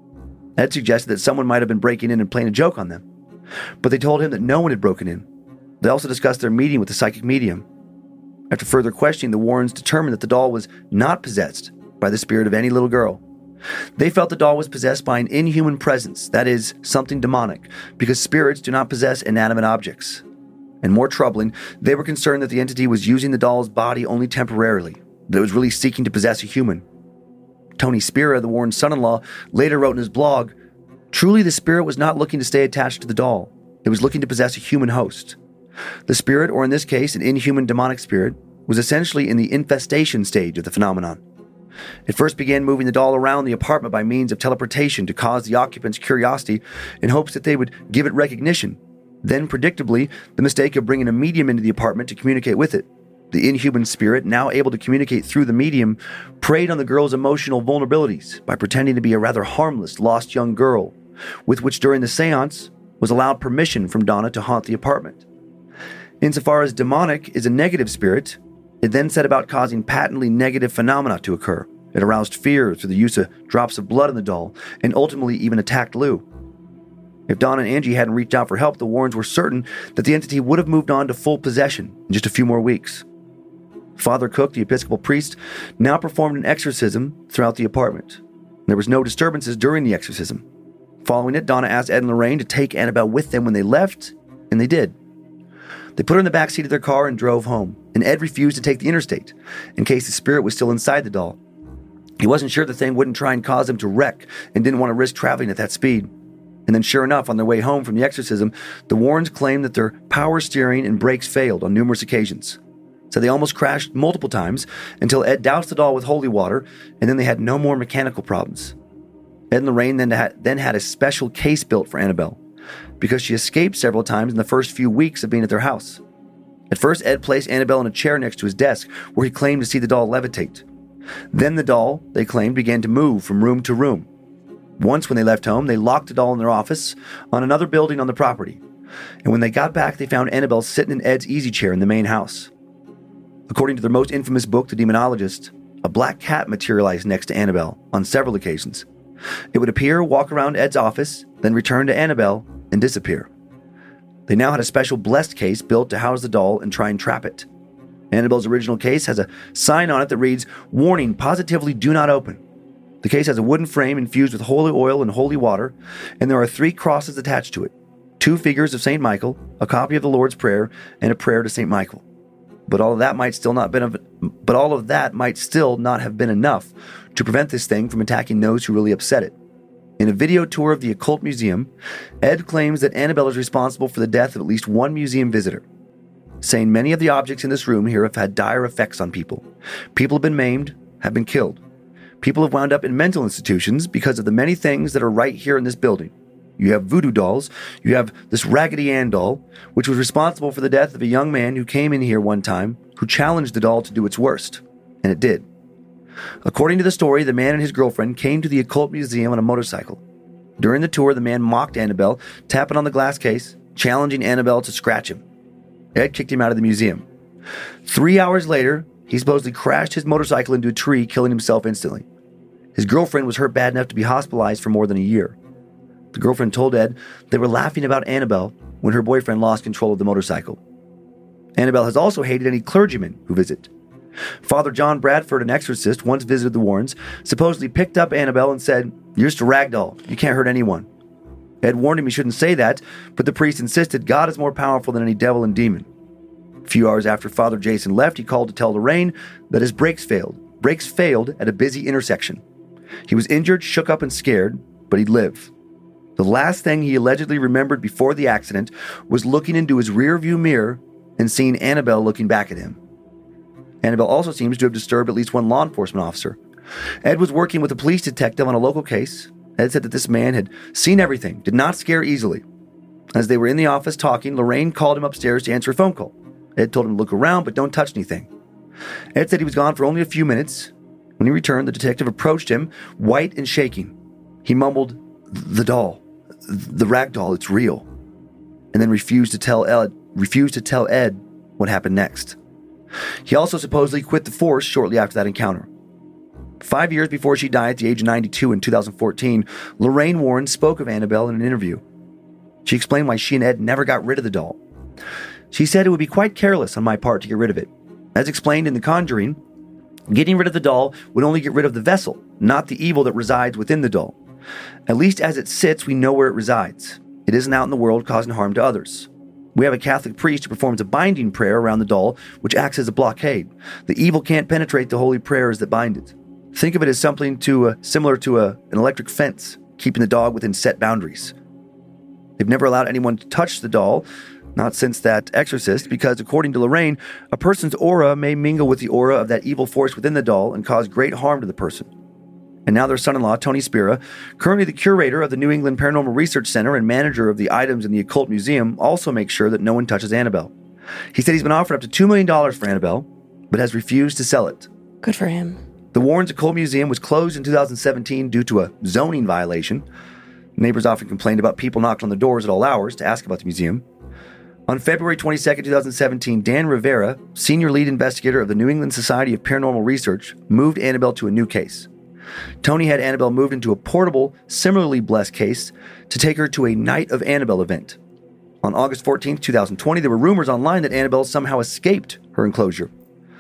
Ed suggested that someone might have been breaking in and playing a joke on them. But they told him that no one had broken in. They also discussed their meeting with the psychic medium. After further questioning, the Warrens determined that the doll was not possessed by the spirit of any little girl. They felt the doll was possessed by an inhuman presence, that is, something demonic, because spirits do not possess inanimate objects. And more troubling, they were concerned that the entity was using the doll's body only temporarily, that it was really seeking to possess a human. Tony Spira, the Warren's son-in-law, later wrote in his blog, "Truly the spirit was not looking to stay attached to the doll. It was looking to possess a human host. The spirit, or in this case, an inhuman demonic spirit, was essentially in the infestation stage of the phenomenon. It first began moving the doll around the apartment by means of teleportation to cause the occupants' curiosity in hopes that they would give it recognition. Then, predictably, the mistake of bringing a medium into the apartment to communicate with it. The inhuman spirit, now able to communicate through the medium, preyed on the girl's emotional vulnerabilities by pretending to be a rather harmless, lost young girl, with which during the seance was allowed permission from Donna to haunt the apartment. Insofar as demonic is a negative spirit, it then set about causing patently negative phenomena to occur. It aroused fear through the use of drops of blood in the doll, and ultimately even attacked Lou. If Donna and Angie hadn't reached out for help, the Warrens were certain that the entity would have moved on to full possession in just a few more weeks. Father Cook, the Episcopal priest, now performed an exorcism throughout the apartment. There was no disturbances during the exorcism. Following it, Donna asked Ed and Lorraine to take Annabelle with them when they left, and they did. They put her in the back seat of their car and drove home, and Ed refused to take the interstate in case the spirit was still inside the doll. He wasn't sure the thing wouldn't try and cause him to wreck and didn't want to risk traveling at that speed. And then sure enough, on their way home from the exorcism, the Warrens claimed that their power steering and brakes failed on numerous occasions. So they almost crashed multiple times until Ed doused the doll with holy water, and then they had no more mechanical problems. Ed and Lorraine then had a special case built for Annabelle because she escaped several times in the first few weeks of being at their house. At first, Ed placed Annabelle in a chair next to his desk where he claimed to see the doll levitate. Then the doll, they claimed, began to move from room to room. Once when they left home, they locked the doll in their office on another building on the property. And when they got back, they found Annabelle sitting in Ed's easy chair in the main house. According to their most infamous book, The Demonologist, a black cat materialized next to Annabelle on several occasions. It would appear, walk around Ed's office, then return to Annabelle and disappear. They now had a special blessed case built to house the doll and try and trap it. Annabelle's original case has a sign on it that reads, "Warning, positively do not open." The case has a wooden frame infused with holy oil and holy water, and there are 3 crosses attached to it, 2 figures of St. Michael, a copy of the Lord's Prayer, and a prayer to St. Michael. But all of that might still not have been enough to prevent this thing from attacking those who really upset it. In a video tour of the Occult Museum, Ed claims that Annabelle is responsible for the death of at least one museum visitor, saying many of the objects in this room here have had dire effects on people. People have been maimed, have been killed. People have wound up in mental institutions because of the many things that are right here in this building. You have voodoo dolls. You have this Raggedy Ann doll, which was responsible for the death of a young man who came in here one time, who challenged the doll to do its worst. And it did. According to the story, the man and his girlfriend came to the Occult Museum on a motorcycle. During the tour, the man mocked Annabelle, tapping on the glass case, challenging Annabelle to scratch him. Ed kicked him out of the museum. 3 hours later, he supposedly crashed his motorcycle into a tree, killing himself instantly. His girlfriend was hurt bad enough to be hospitalized for more than a year. The girlfriend told Ed they were laughing about Annabelle when her boyfriend lost control of the motorcycle. Annabelle has also hated any clergymen who visit. Father John Bradford, an exorcist, once visited the Warrens, supposedly picked up Annabelle and said, "You're just a rag doll. You can't hurt anyone." Ed warned him he shouldn't say that, but the priest insisted God is more powerful than any devil and demon. A few hours after Father Jason left, he called to tell Lorraine that his brakes failed. Brakes failed at a busy intersection. He was injured, shook up, and scared, but he'd live. The last thing he allegedly remembered before the accident was looking into his rearview mirror and seeing Annabelle looking back at him. Annabelle also seems to have disturbed at least one law enforcement officer. Ed was working with a police detective on a local case. Ed said that this man had seen everything, did not scare easily. As they were in the office talking, Lorraine called him upstairs to answer a phone call. Ed told him to look around, but don't touch anything. Ed said he was gone for only a few minutes. When he returned, the detective approached him, white and shaking. He mumbled, "The doll, the rag doll, it's real," and then refused to tell Ed what happened next. He also supposedly quit the force shortly after that encounter. 5 years before she died at the age of 92 in 2014, Lorraine Warren spoke of Annabelle in an interview. She explained why she and Ed never got rid of the doll. She said it would be quite careless on my part to get rid of it. As explained in The Conjuring, getting rid of the doll would only get rid of the vessel, not the evil that resides within the doll. At least as it sits, we know where it resides. It isn't out in the world causing harm to others. We have a Catholic priest who performs a binding prayer around the doll, which acts as a blockade. The evil can't penetrate the holy prayers that bind it. Think of it as something similar to an electric fence, keeping the dog within set boundaries. They've never allowed anyone to touch the doll, not since that exorcist, because according to Lorraine, a person's aura may mingle with the aura of that evil force within the doll and cause great harm to the person. And now their son-in-law, Tony Spira, currently the curator of the New England Paranormal Research Center and manager of the items in the Occult Museum, also makes sure that no one touches Annabelle. He said he's been offered up to $2 million for Annabelle, but has refused to sell it. Good for him. The Warrens Occult Museum was closed in 2017 due to a zoning violation. Neighbors often complained about people knocking on the doors at all hours to ask about the museum. On February 22, 2017, Dan Rivera, senior lead investigator of the New England Society of Paranormal Research, moved Annabelle to a new case. Tony had Annabelle moved into a portable, similarly blessed case to take her to a Night of Annabelle event. On August 14, 2020, there were rumors online that Annabelle somehow escaped her enclosure.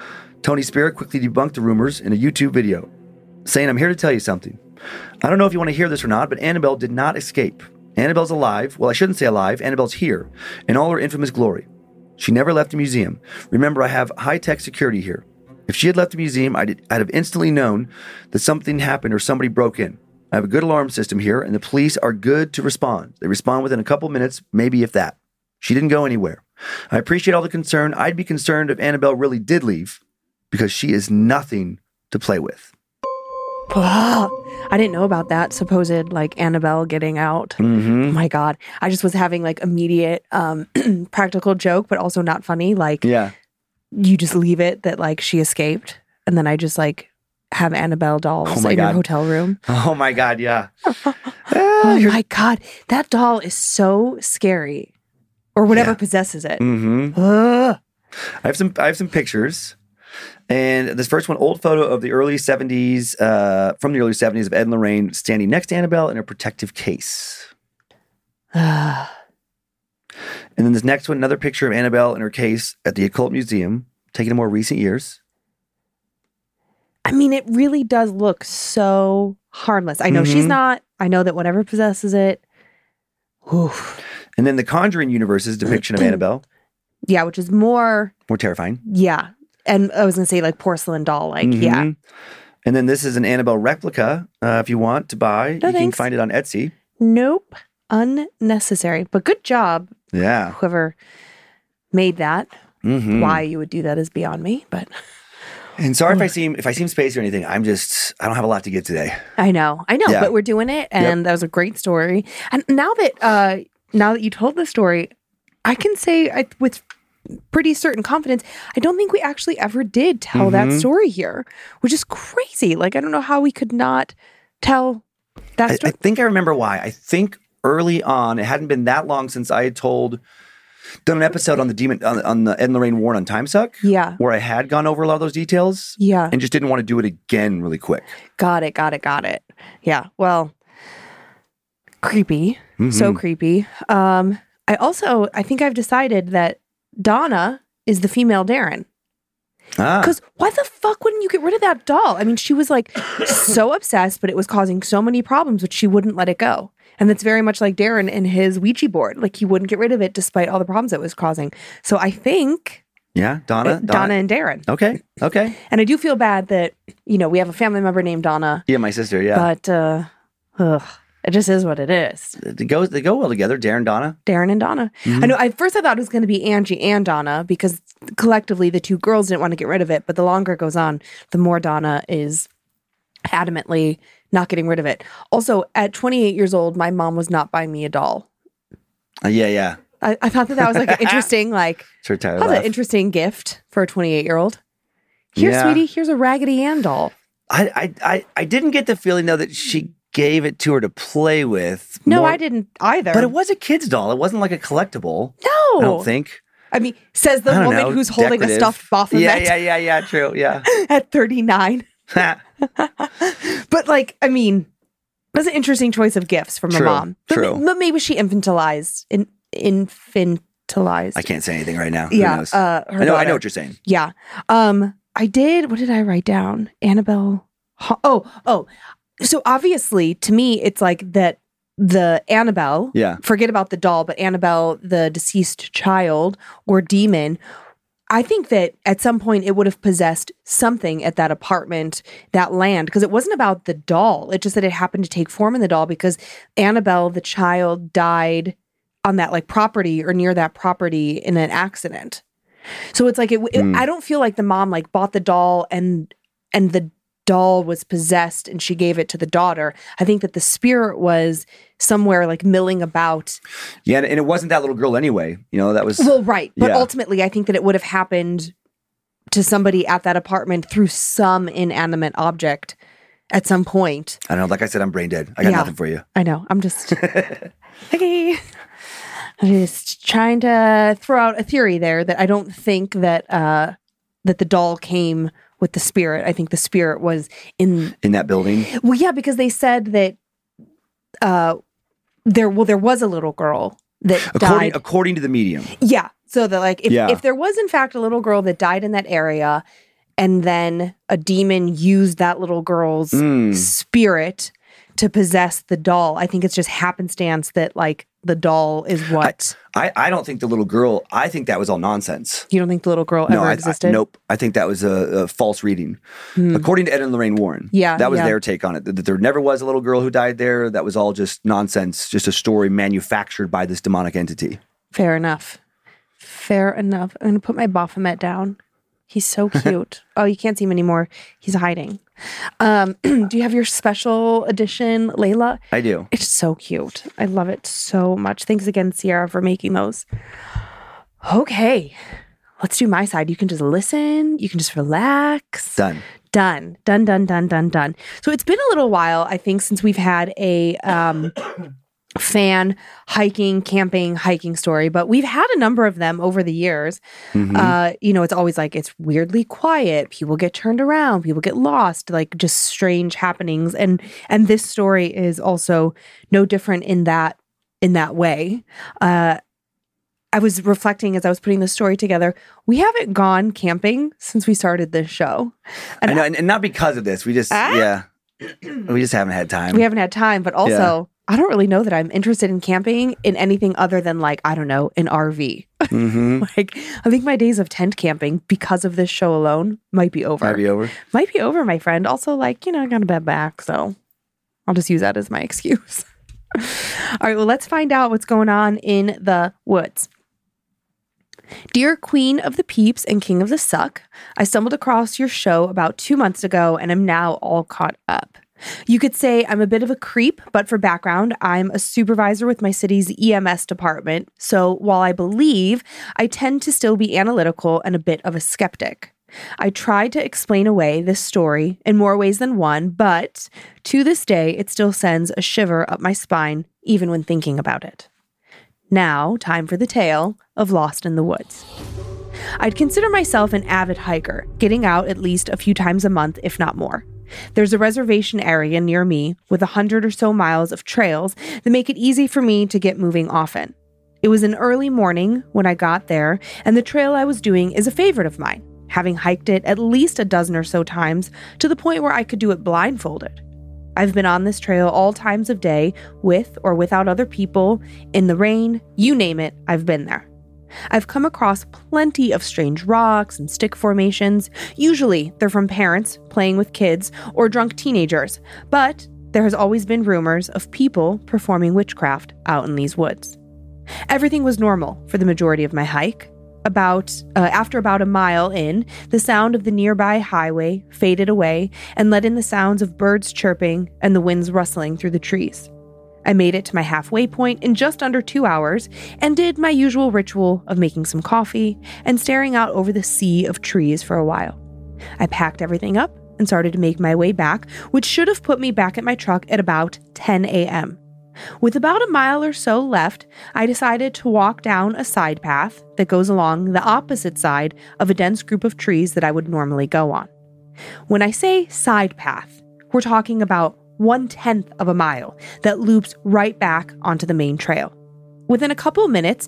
Tony Spirit quickly debunked the rumors in a YouTube video, saying, "I'm here to tell you something. I don't know if you want to hear this or not, but Annabelle did not escape. Annabelle's alive. Well, I shouldn't say alive. Annabelle's here in all her infamous glory. She never left the museum. Remember, I have high-tech security here. If she had left the museum, I'd have instantly known that something happened or somebody broke in. I have a good alarm system here, and the police are good to respond. They respond within a couple minutes, maybe if that. She didn't go anywhere. I appreciate all the concern. I'd be concerned if Annabelle really did leave, because she is nothing to play with." I didn't know about that supposed like Annabelle getting out. Mm-hmm. Oh my God. I just was having like immediate practical joke, but also not funny. Like, Yeah. you just leave it that like she escaped, and then I just like have Annabelle dolls in your hotel room. Oh my God, yeah. Oh my God. That doll is so scary. Or whatever possesses it. Mm-hmm. Ugh. I have some pictures. And this first one, old photo of the early 70s, from the early 70s of Ed and Lorraine standing next to Annabelle in a protective case. And then this next one, another picture of Annabelle in her case at the Occult Museum, taken in more recent years. I mean, it really does look so harmless. I know she's not. I know that whatever possesses it. Oof. And then the Conjuring universe's depiction of Annabelle. Yeah, which is more terrifying. Yeah. And I was going to say like porcelain doll, like, yeah. And then this is an Annabelle replica. If you want to buy, you can find it on Etsy. Nope. Unnecessary. But good job. Yeah. Whoever made that. Why you would do that is beyond me, but... And sorry if I seem spacey or anything. I don't have a lot to get today. I know, Yeah. but we're doing it, and that was a great story. And now that you told the story, I can say with pretty certain confidence, I don't think we actually ever did tell that story here, which is crazy. Like, I don't know how we could not tell that story. I think I remember why. I think early on, it hadn't been that long since I had done an episode on the Ed and Lorraine Warren on Timesuck. Yeah. Where I had gone over a lot of those details. Yeah. And just didn't want to do it again really quick. Got it. Yeah. Well, creepy. So creepy. I think I've decided that Donna is the female Darren. Because why the fuck wouldn't you get rid of that doll? I mean, she was like so obsessed, but it was causing so many problems, which she wouldn't let it go. And that's very much like Darren and his Ouija board. Like, he wouldn't get rid of it despite all the problems it was causing. So I think... Yeah, Donna and Darren. Okay. And I do feel bad that, we have a family member named Donna. Yeah, my sister, yeah. But, it just is what it is. They go well together, Darren and Donna. I know, at first I thought it was going to be Angie and Donna, because collectively the two girls didn't want to get rid of it. But the longer it goes on, the more Donna is adamantly not getting rid of it. Also, at 28 years old, my mom was not buying me a doll. Yeah. I thought that was like an interesting, like, that's an interesting gift for a 28-year-old. Here, sweetie, here's a Raggedy Ann doll. I didn't get the feeling, though, that she gave it to her to play with. No, I didn't either. But it was a kid's doll. It wasn't like a collectible. No. I don't think. I mean, says the woman who's holding decorative. a stuffed Baphomet. Yeah, true, yeah. At 39. But like, I mean, that's an interesting choice of gifts from a mom. But maybe she infantilized. I can't say anything right now. Yeah. Who knows? I know what you're saying. Yeah. I did. What did I write down? Annabelle. Oh. So obviously, to me, it's like that the Annabelle. Yeah. Forget about the doll, but Annabelle, the deceased child or demon. I think that at some point it would have possessed something at that apartment, that land, because it wasn't about the doll. It's just that it happened to take form in the doll because Annabelle, the child, died on that like property or near that property in an accident. So it's like I don't feel like the mom like bought the doll and the doll was possessed and she gave it to the daughter. I think that the spirit was somewhere like milling about. Yeah, and it wasn't that little girl anyway. That was... Well, right. But ultimately, I think that it would have happened to somebody at that apartment through some inanimate object at some point. I don't know. Like I said, I'm brain dead. I got nothing for you. I know. I'm just... Okay. I'm just trying to throw out a theory there that I don't think that that the doll came with the spirit. I think the spirit was in that building. Well, yeah, because they said that there was a little girl that died. According to the medium. Yeah. So that like if there was in fact a little girl that died in that area and then a demon used that little girl's spirit to possess the doll. I think it's just happenstance that like the doll is what. I don't think the little girl, I think that was all nonsense. You don't think the little girl ever existed? Nope. I think that was a false reading. According to Ed and Lorraine Warren. That was their take on it. That there never was a little girl who died there. That was all just nonsense. Just a story manufactured by this demonic entity. Fair enough. I'm going to put my Baphomet down. He's so cute. Oh, you can't see him anymore. He's hiding. Do you have your special edition, Layla? I do. It's so cute. I love it so much. Thanks again, Sierra, for making those. Okay. Let's do my side. You can just listen. You can just relax. Done. So it's been a little while, I think, since we've had a fan hiking story, but we've had a number of them over the years. It's always like it's weirdly quiet, people get turned around, people get lost, like just strange happenings, and this story is also no different in that way. I was reflecting as I was putting the story together. We haven't gone camping since we started this show, and I know, and not because of this. We just we just haven't had time. We haven't had time, but also I don't really know that I'm interested in camping in anything other than like, I don't know, an RV. Like, I think my days of tent camping because of this show alone might be over. Might be over, my friend. Also, like, I got a bad back, so I'll just use that as my excuse. All right, well, let's find out what's going on in the woods. Dear Queen of the Peeps and King of the Suck, I stumbled across your show about 2 months ago and am now all caught up. You could say I'm a bit of a creep, but for background, I'm a supervisor with my city's EMS department. So while I believe, I tend to still be analytical and a bit of a skeptic. I tried to explain away this story in more ways than one, but to this day, it still sends a shiver up my spine, even when thinking about it. Now, time for the tale of Lost in the Woods. I'd consider myself an avid hiker, getting out at least a few times a month, if not more. There's a reservation area near me with 100 or so miles of trails that make it easy for me to get moving often. It was an early morning when I got there, and the trail I was doing is a favorite of mine, having hiked it at least a dozen or so times to the point where I could do it blindfolded. I've been on this trail all times of day, with or without other people, in the rain, you name it, I've been there. I've come across plenty of strange rocks and stick formations. Usually, they're from parents playing with kids or drunk teenagers, but there has always been rumors of people performing witchcraft out in these woods. Everything was normal for the majority of my hike. After about a mile in, the sound of the nearby highway faded away and let in the sounds of birds chirping and the winds rustling through the trees. I made it to my halfway point in just under 2 hours and did my usual ritual of making some coffee and staring out over the sea of trees for a while. I packed everything up and started to make my way back, which should have put me back at my truck at about 10 a.m. With about a mile or so left, I decided to walk down a side path that goes along the opposite side of a dense group of trees that I would normally go on. When I say side path, we're talking about 1/10 of a mile that loops right back onto the main trail. Within a couple of minutes,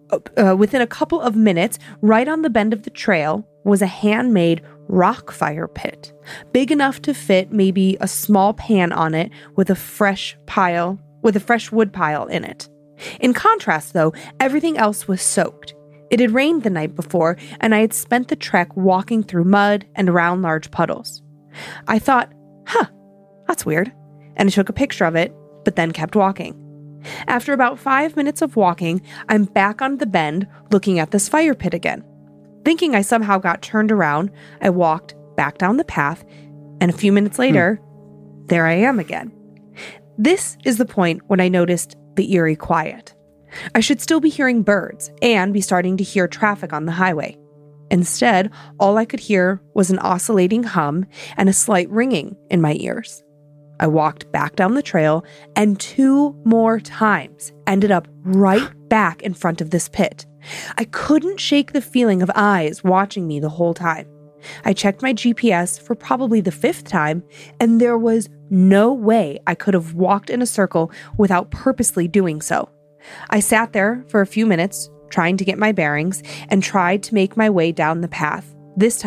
right on the bend of the trail was a handmade rock fire pit, big enough to fit maybe a small pan on it with a fresh wood pile in it. In contrast, though, everything else was soaked. It had rained the night before, and I had spent the trek walking through mud and around large puddles. I thought, that's weird, and I took a picture of it, but then kept walking. After about 5 minutes of walking, I'm back on the bend looking at this fire pit again. Thinking I somehow got turned around, I walked back down the path, and a few minutes later, there I am again. This is the point when I noticed the eerie quiet. I should still be hearing birds and be starting to hear traffic on the highway. Instead, all I could hear was an oscillating hum and a slight ringing in my ears. I walked back down the trail and 2 more times ended up right back in front of this pit. I couldn't shake the feeling of eyes watching me the whole time. I checked my GPS for probably the 5th time, and there was no way I could have walked in a circle without purposely doing so. I sat there for a few minutes, trying to get my bearings, and tried to make my way down the path, this time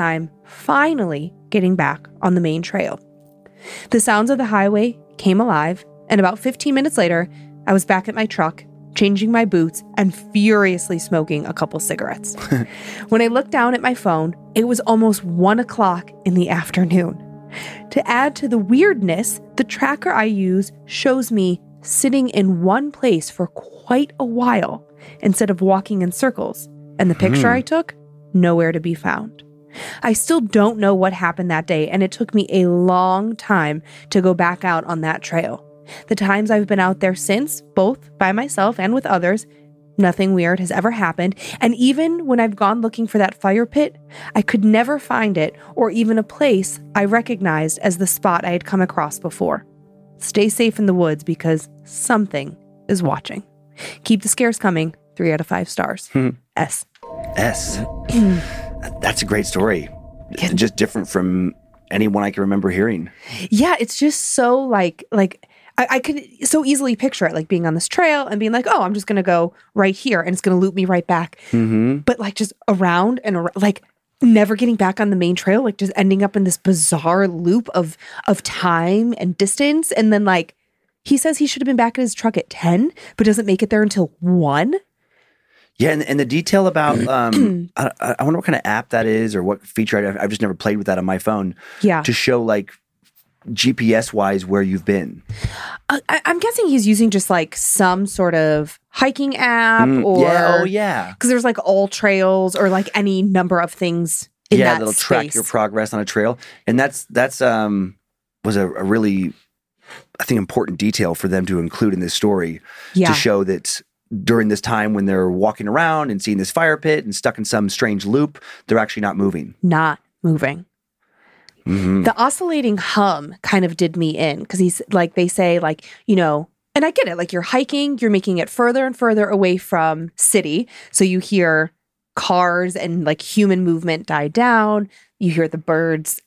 finally getting back on the main trail. The sounds of the highway came alive, and about 15 minutes later, I was back at my truck, changing my boots and furiously smoking a couple cigarettes. When I looked down at my phone, it was almost 1 o'clock in the afternoon. To add to the weirdness, the tracker I use shows me sitting in one place for quite a while instead of walking in circles, and the picture I took, nowhere to be found. I still don't know what happened that day, and it took me a long time to go back out on that trail. The times I've been out there since, both by myself and with others, nothing weird has ever happened. And even when I've gone looking for that fire pit, I could never find it or even a place I recognized as the spot I had come across before. Stay safe in the woods because something is watching. Keep the scares coming. 3 out of 5 stars. S. That's a great story. Just different from anyone I can remember hearing. Yeah, it's just so like I could so easily picture it like being on this trail and being like, oh, I'm just going to go right here and it's going to loop me right back. But like just around and around, like never getting back on the main trail, like just ending up in this bizarre loop of time and distance. And then like he says he should have been back at his truck at 10, but doesn't make it there until 1. Yeah, and the detail about, I wonder what kind of app that is or what feature. I've just never played with that on my phone. Yeah. To show like GPS-wise where you've been. I'm guessing he's using just like some sort of hiking app or... Yeah. Because there's like all trails or like any number of things in that that'll space. track your progress on a trail. And that's was a really, I think, important detail for them to include in this story to show that during this time when they're walking around and seeing this fire pit and stuck in some strange loop, they're actually not moving. Not moving. The oscillating hum kind of did me in because he's like, they say like, you know, and I get it, like you're hiking, you're making it further and further away from city. So you hear cars and like human movement die down. You hear the birds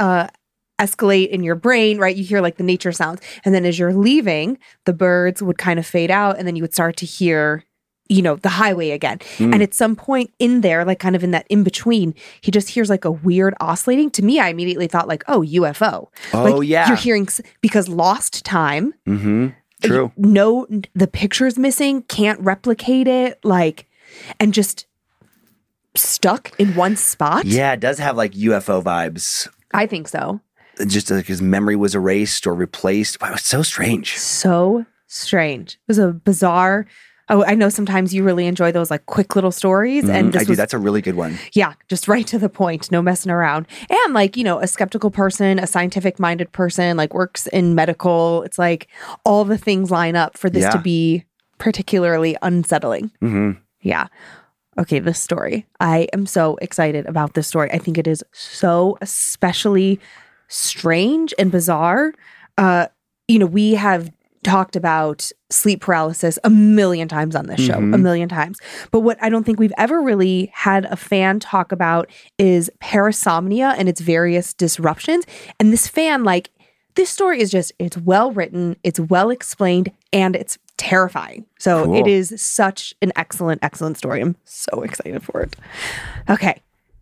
escalate in your brain, right? You hear like the nature sounds. And then as you're leaving, the birds would kind of fade out and then you would start to hear, you know, the highway again. And at some point in there, like kind of in that in between, he just hears like a weird oscillating. To me, I immediately thought like, oh, UFO. You're hearing because lost time. True. No, the picture's missing, can't replicate it, like, and just stuck in one spot. Yeah, it does have like UFO vibes. I think so. Just like his memory was erased or replaced. Wow, it's so strange. So strange. It was a bizarre. Oh, I know sometimes you really enjoy those like quick little stories. And this I do. That's a really good one. Yeah, just right to the point. No messing around. And like, you know, a skeptical person, a scientific minded person, like works in medical. It's like all the things line up for this to be particularly unsettling. Yeah. Okay, this story. I am so excited about this story. I think it is so especially strange and bizarre. You know, we have talked about sleep paralysis a million times on this show, a million times. But what I don't think we've ever really had a fan talk about is parasomnia and its various disruptions. And this fan, like, this story is just, it's well written, it's well explained, and it's terrifying. So It is such an excellent, excellent story. I'm so excited for it. Okay.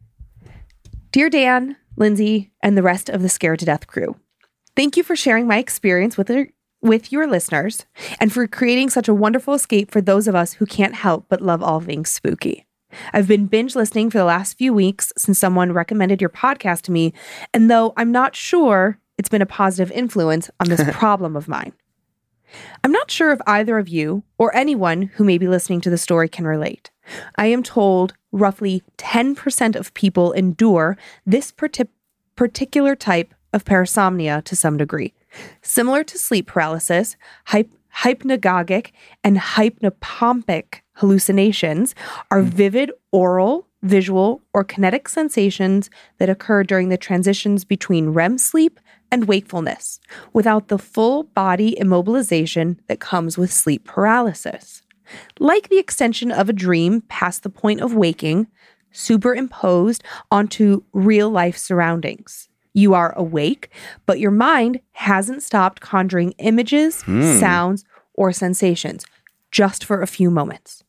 Dear Dan, Lindsay, and the rest of the Scared to Death crew, thank you for sharing my experience with your listeners and for creating such a wonderful escape for those of us who can't help but love all things spooky. I've been binge listening for the last few weeks since someone recommended your podcast to me, and though I'm not sure it's been a positive influence on this problem of mine. I'm not sure if either of you or anyone who may be listening to the story can relate. I am told roughly 10% of people endure this particular type of parasomnia to some degree. Similar to sleep paralysis, hypnagogic and hypnopompic hallucinations are vivid oral, visual, or kinetic sensations that occur during the transitions between REM sleep and wakefulness, without the full body immobilization that comes with sleep paralysis. Like the extension of a dream past the point of waking, superimposed onto real-life surroundings. You are awake, but your mind hasn't stopped conjuring images, sounds, or sensations, just for a few moments.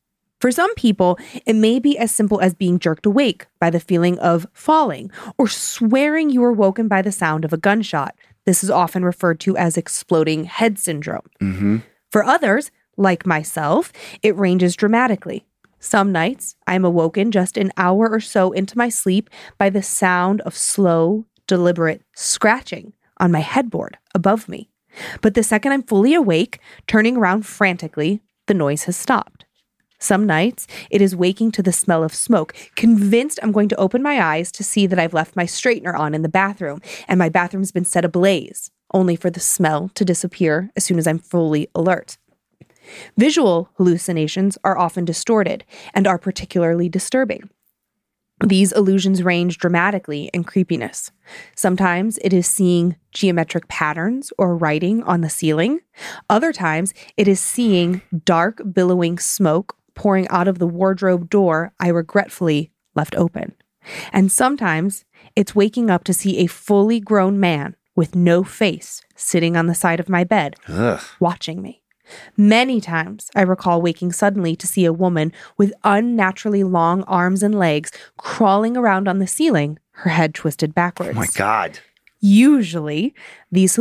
For some people, it may be as simple as being jerked awake by the feeling of falling or swearing you were woken by the sound of a gunshot. This is often referred to as exploding head syndrome. For others, like myself, it ranges dramatically. Some nights, I am awoken just an hour or so into my sleep by the sound of slow, deliberate scratching on my headboard above me. But the second I'm fully awake, turning around frantically, the noise has stopped. Some nights, it is waking to the smell of smoke, convinced I'm going to open my eyes to see that I've left my straightener on in the bathroom, and my bathroom's been set ablaze, only for the smell to disappear as soon as I'm fully alert. Visual hallucinations are often distorted and are particularly disturbing. These illusions range dramatically in creepiness. Sometimes it is seeing geometric patterns or writing on the ceiling. Other times it is seeing dark, billowing smoke pouring out of the wardrobe door I regretfully left open. And sometimes it's waking up to see a fully grown man with no face sitting on the side of my bed, watching me. Many times I recall waking suddenly to see a woman with unnaturally long arms and legs crawling around on the ceiling, her head twisted backwards. Oh my God. Usually, these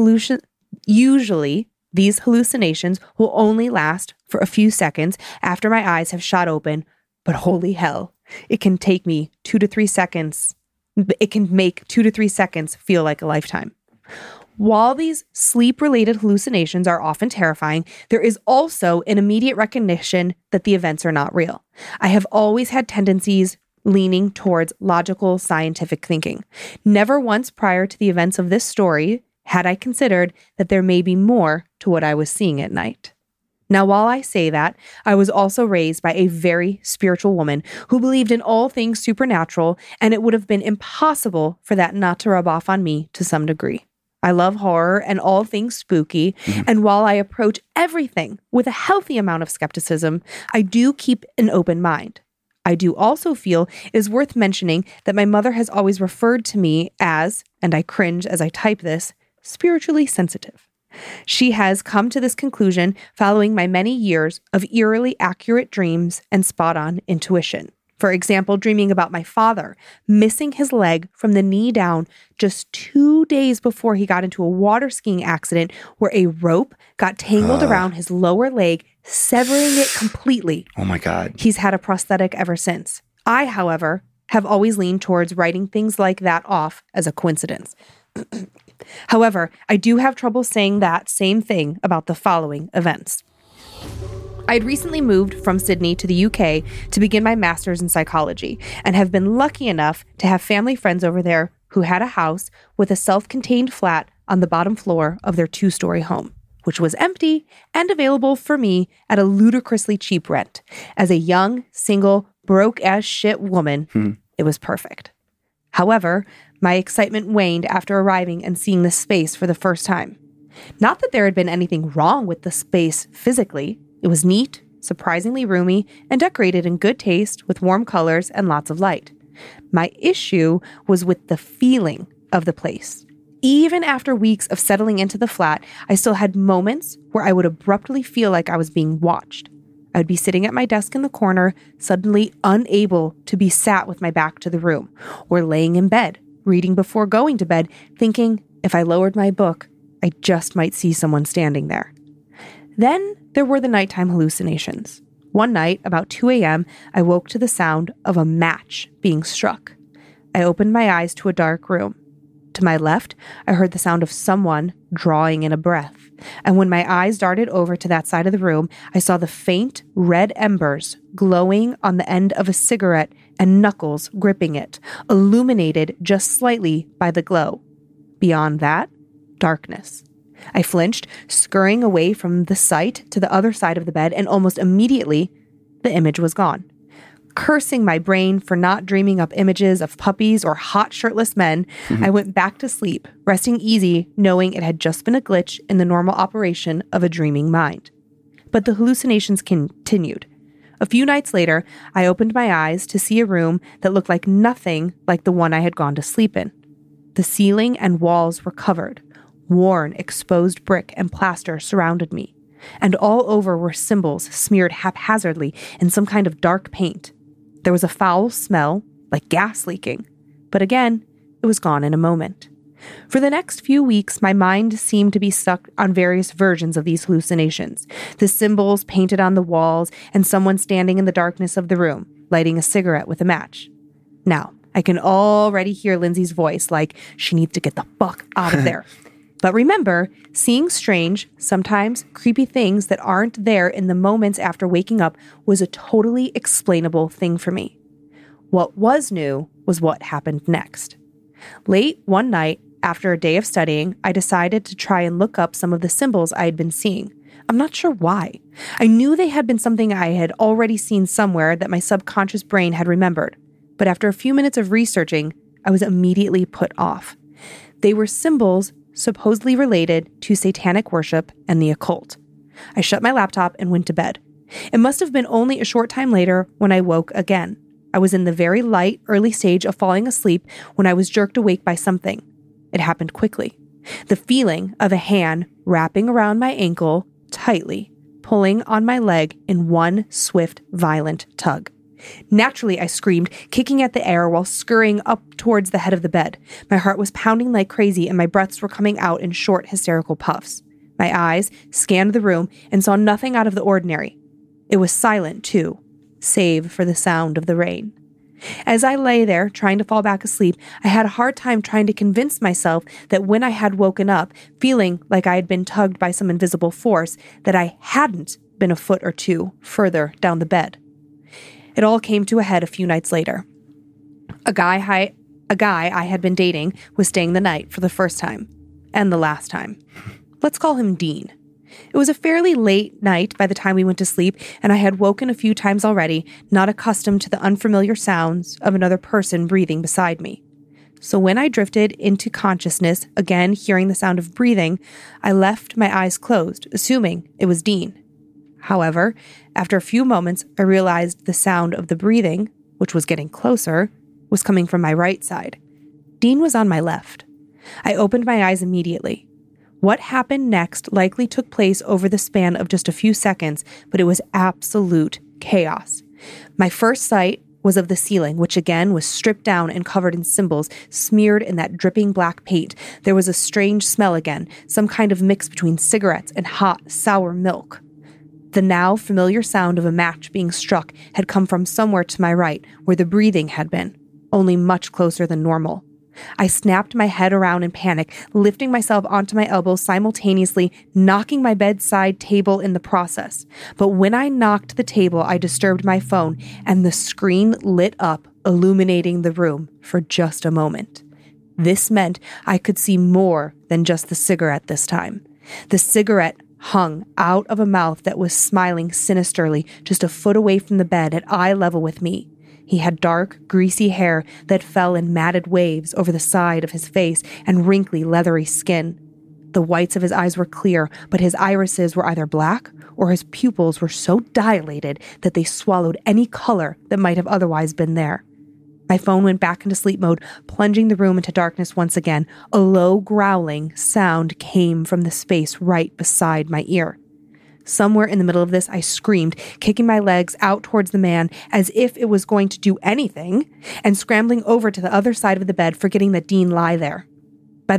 hallucinations will only last for a few seconds after my eyes have shot open, but holy hell, it can take me 2 to 3 seconds. It can make 2 to 3 seconds feel like a lifetime. While these sleep-related hallucinations are often terrifying, there is also an immediate recognition that the events are not real. I have always had tendencies leaning towards logical, scientific thinking. Never once prior to the events of this story had I considered that there may be more to what I was seeing at night. Now, while I say that, I was also raised by a very spiritual woman who believed in all things supernatural, and it would have been impossible for that not to rub off on me to some degree. I love horror and all things spooky, and while I approach everything with a healthy amount of skepticism, I do keep an open mind. I do also feel it is worth mentioning that my mother has always referred to me as, and I cringe as I type this, spiritually sensitive. She has come to this conclusion following my many years of eerily accurate dreams and spot-on intuition. For example, dreaming about my father missing his leg from the knee down just 2 days before he got into a water skiing accident where a rope got tangled around his lower leg, severing it completely. Oh my God. He's had a prosthetic ever since. I, however, have always leaned towards writing things like that off as a coincidence. However, I do have trouble saying that same thing about the following events. I had recently moved from Sydney to the UK to begin my master's in psychology and have been lucky enough to have family friends over there who had a house with a self-contained flat on the bottom floor of their 2-story home, which was empty and available for me at a ludicrously cheap rent. As a young, single, broke-as-shit woman, it was perfect. However, my excitement waned after arriving and seeing the space for the first time. Not that there had been anything wrong with the space physically. It was neat, surprisingly roomy, and decorated in good taste with warm colors and lots of light. My issue was with the feeling of the place. Even after weeks of settling into the flat, I still had moments where I would abruptly feel like I was being watched. I would be sitting at my desk in the corner, suddenly unable to be sat with my back to the room, or laying in bed, reading before going to bed, thinking if I lowered my book, I just might see someone standing there. Then there were the nighttime hallucinations. One night, about 2 a.m., I woke to the sound of a match being struck. I opened my eyes to a dark room. To my left, I heard the sound of someone drawing in a breath. And when my eyes darted over to that side of the room, I saw the faint red embers glowing on the end of a cigarette and knuckles gripping it, illuminated just slightly by the glow. Beyond that, darkness. I flinched, scurrying away from the sight to the other side of the bed, and almost immediately, the image was gone. Cursing my brain for not dreaming up images of puppies or hot shirtless men, I went back to sleep, resting easy, knowing it had just been a glitch in the normal operation of a dreaming mind. But the hallucinations continued. A few nights later, I opened my eyes to see a room that looked like nothing like the one I had gone to sleep in. The ceiling and walls were covered. Worn, exposed brick and plaster surrounded me. and all over were symbols smeared haphazardly in some kind of dark paint. There was a foul smell, like gas leaking, but again, it was gone in a moment. For the next few weeks, my mind seemed to be stuck on various versions of these hallucinations. The symbols painted on the walls and someone standing in the darkness of the room, lighting a cigarette with a match. Now, I can already hear Lindsay's voice like she needs to get the fuck out of there. But remember, seeing strange, sometimes creepy things that aren't there in the moments after waking up was a totally explainable thing for me. What was new was what happened next. Late one night, after a day of studying, I decided to try and look up some of the symbols I had been seeing. I'm not sure why. I knew they had been something I had already seen somewhere that my subconscious brain had remembered. But after a few minutes of researching, I was immediately put off. They were symbols supposedly related to satanic worship and the occult. I shut my laptop and went to bed. It must have been only a short time later when I woke again. I was in the very light, early stage of falling asleep when I was jerked awake by something. It happened quickly. The feeling of a hand wrapping around my ankle tightly, pulling on my leg in one swift, violent tug. Naturally, I screamed, kicking at the air while scurrying up towards the head of the bed. My heart was pounding like crazy and my breaths were coming out in short, hysterical puffs. My eyes scanned the room and saw nothing out of the ordinary. It was silent, too, save for the sound of the rain. As I lay there, trying to fall back asleep, I had a hard time trying to convince myself that when I had woken up, feeling like I had been tugged by some invisible force, that I hadn't been a foot or two further down the bed. It all came to a head a few nights later. A guy I had been dating was staying the night for the first time, and the last time. Let's call him Dean. It was a fairly late night by the time we went to sleep, and I had woken a few times already, not accustomed to the unfamiliar sounds of another person breathing beside me. So when I drifted into consciousness, again hearing the sound of breathing, I left my eyes closed, assuming it was Dean. However, after a few moments, I realized the sound of the breathing, which was getting closer, was coming from my right side. Dean was on my left. I opened my eyes immediately. What happened next likely took place over the span of just a few seconds, but it was absolute chaos. My first sight was of the ceiling, which again was stripped down and covered in symbols, smeared in that dripping black paint. There was a strange smell again, some kind of mix between cigarettes and hot, sour milk. The now familiar sound of a match being struck had come from somewhere to my right, where the breathing had been, only much closer than normal. I snapped my head around in panic, lifting myself onto my elbows simultaneously, knocking my bedside table in the process. But when I knocked the table, I disturbed my phone, and the screen lit up, illuminating the room for just a moment. This meant I could see more than just the cigarette this time. The cigarette hung out of a mouth that was smiling sinisterly just a foot away from the bed at eye level with me. He had dark, greasy hair that fell in matted waves over the side of his face and wrinkly, leathery skin. The whites of his eyes were clear, but his irises were either black or his pupils were so dilated that they swallowed any color that might have otherwise been there. My phone went back into sleep mode, plunging the room into darkness once again. A low growling sound came from the space right beside my ear. Somewhere in the middle of this, I screamed, kicking my legs out towards the man as if it was going to do anything, and scrambling over to the other side of the bed, forgetting that Dean lay there. By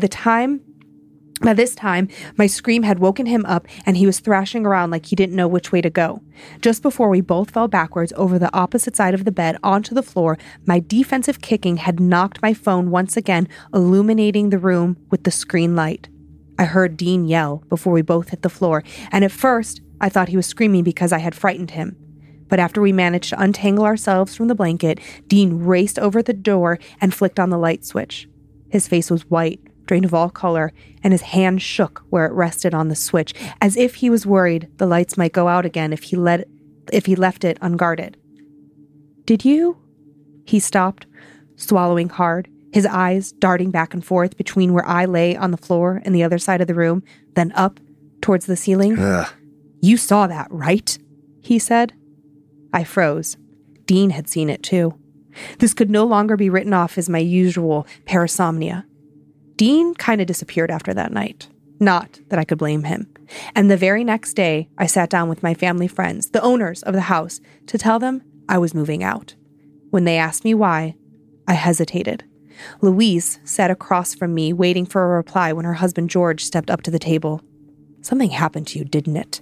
this time, my scream had woken him up, and he was thrashing around like he didn't know which way to go. Just before we both fell backwards over the opposite side of the bed onto the floor, my defensive kicking had knocked my phone once again, illuminating the room with the screen light. I heard Dean yell before we both hit the floor, and at first, I thought he was screaming because I had frightened him. But after we managed to untangle ourselves from the blanket, Dean raced over the door and flicked on the light switch. His face was white, drained of all color, and his hand shook where it rested on the switch, as if he was worried the lights might go out again if he left it unguarded. "Did you?" He stopped, swallowing hard, his eyes darting back and forth between where I lay on the floor and the other side of the room, then up towards the ceiling. "You saw that, right?" he said. I froze. Dean had seen it too. This could no longer be written off as my usual parasomnia. Dean kind of disappeared after that night. Not that I could blame him. And the very next day, I sat down with my family friends, the owners of the house, to tell them I was moving out. When they asked me why, I hesitated. Louise sat across from me, waiting for a reply when her husband George stepped up to the table. Something happened to you, didn't it?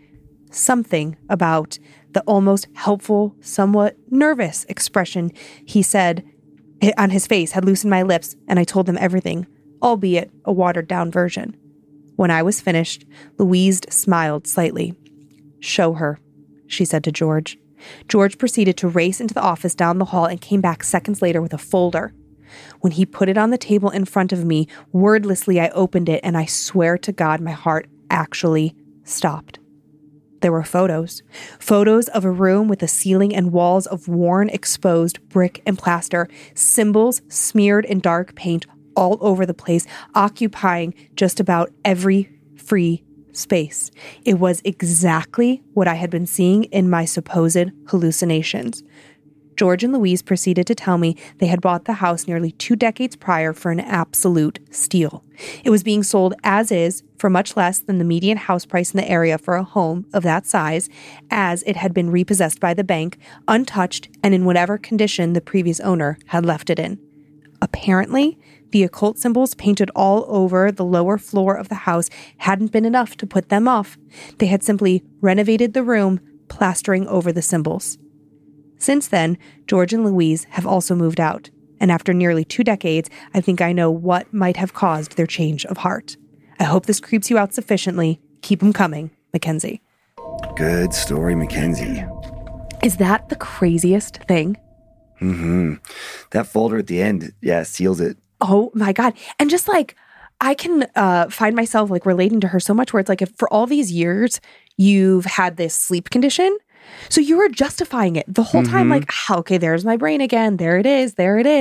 Something about the almost helpful, somewhat nervous expression he said on his face had loosened my lips, and I told them everything, albeit a watered-down version. When I was finished, Louise smiled slightly. "Show her," she said to George. George proceeded to race into the office down the hall and came back seconds later with a folder. When he put it on the table in front of me, wordlessly I opened it, and I swear to God my heart actually stopped. There were photos. Photos of a room with a ceiling and walls of worn, exposed brick and plaster, symbols smeared in dark paint all over the place, occupying just about every free space. It was exactly what I had been seeing in my supposed hallucinations. George and Louise proceeded to tell me they had bought the house nearly 2 decades prior for an absolute steal. It was being sold as is for much less than the median house price in the area for a home of that size, as it had been repossessed by the bank, untouched, and in whatever condition the previous owner had left it in. Apparently, the occult symbols painted all over the lower floor of the house hadn't been enough to put them off. They had simply renovated the room, plastering over the symbols. Since then, George and Louise have also moved out, and after nearly 2 decades, I think I know what might have caused their change of heart. I hope this creeps you out sufficiently. Keep them coming, Mackenzie. Good story, Mackenzie. Is that the craziest thing? Mm-hmm. That folder at the end, seals it. Oh my God. And just like, I can find myself like relating to her so much where it's like, if for all these years you've had this sleep condition, so you were justifying it the whole time, like, okay, there's my brain again. There it is.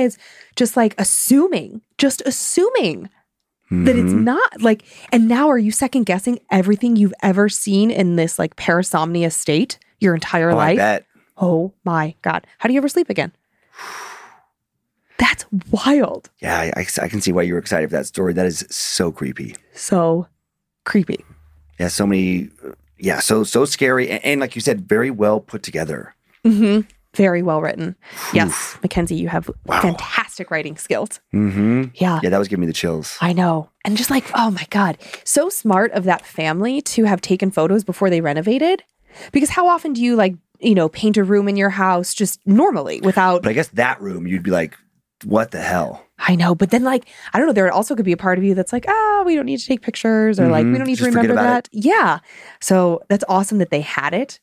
Just like assuming that it's not like, and now are you second guessing everything you've ever seen in this like parasomnia state your entire life? I bet. Oh my God. How do you ever sleep again? That's wild. Yeah, I can see why you were excited for that story. That is so creepy. So creepy. Yeah, so many... Yeah, so scary. And like you said, very well put together. Mm-hmm. Very well written. Yes, Mackenzie, you have fantastic writing skills. Mm-hmm. Yeah. Yeah, that was giving me the chills. I know. And just like, oh my God, so smart of that family to have taken photos before they renovated. Because how often do you like, paint a room in your house just normally without... But I guess that room, you'd be like, what the hell? I know. But then like, I don't know, there also could be a part of you that's like, we don't need to take pictures or like, we don't need to remember that. Yeah. So that's awesome that they had it.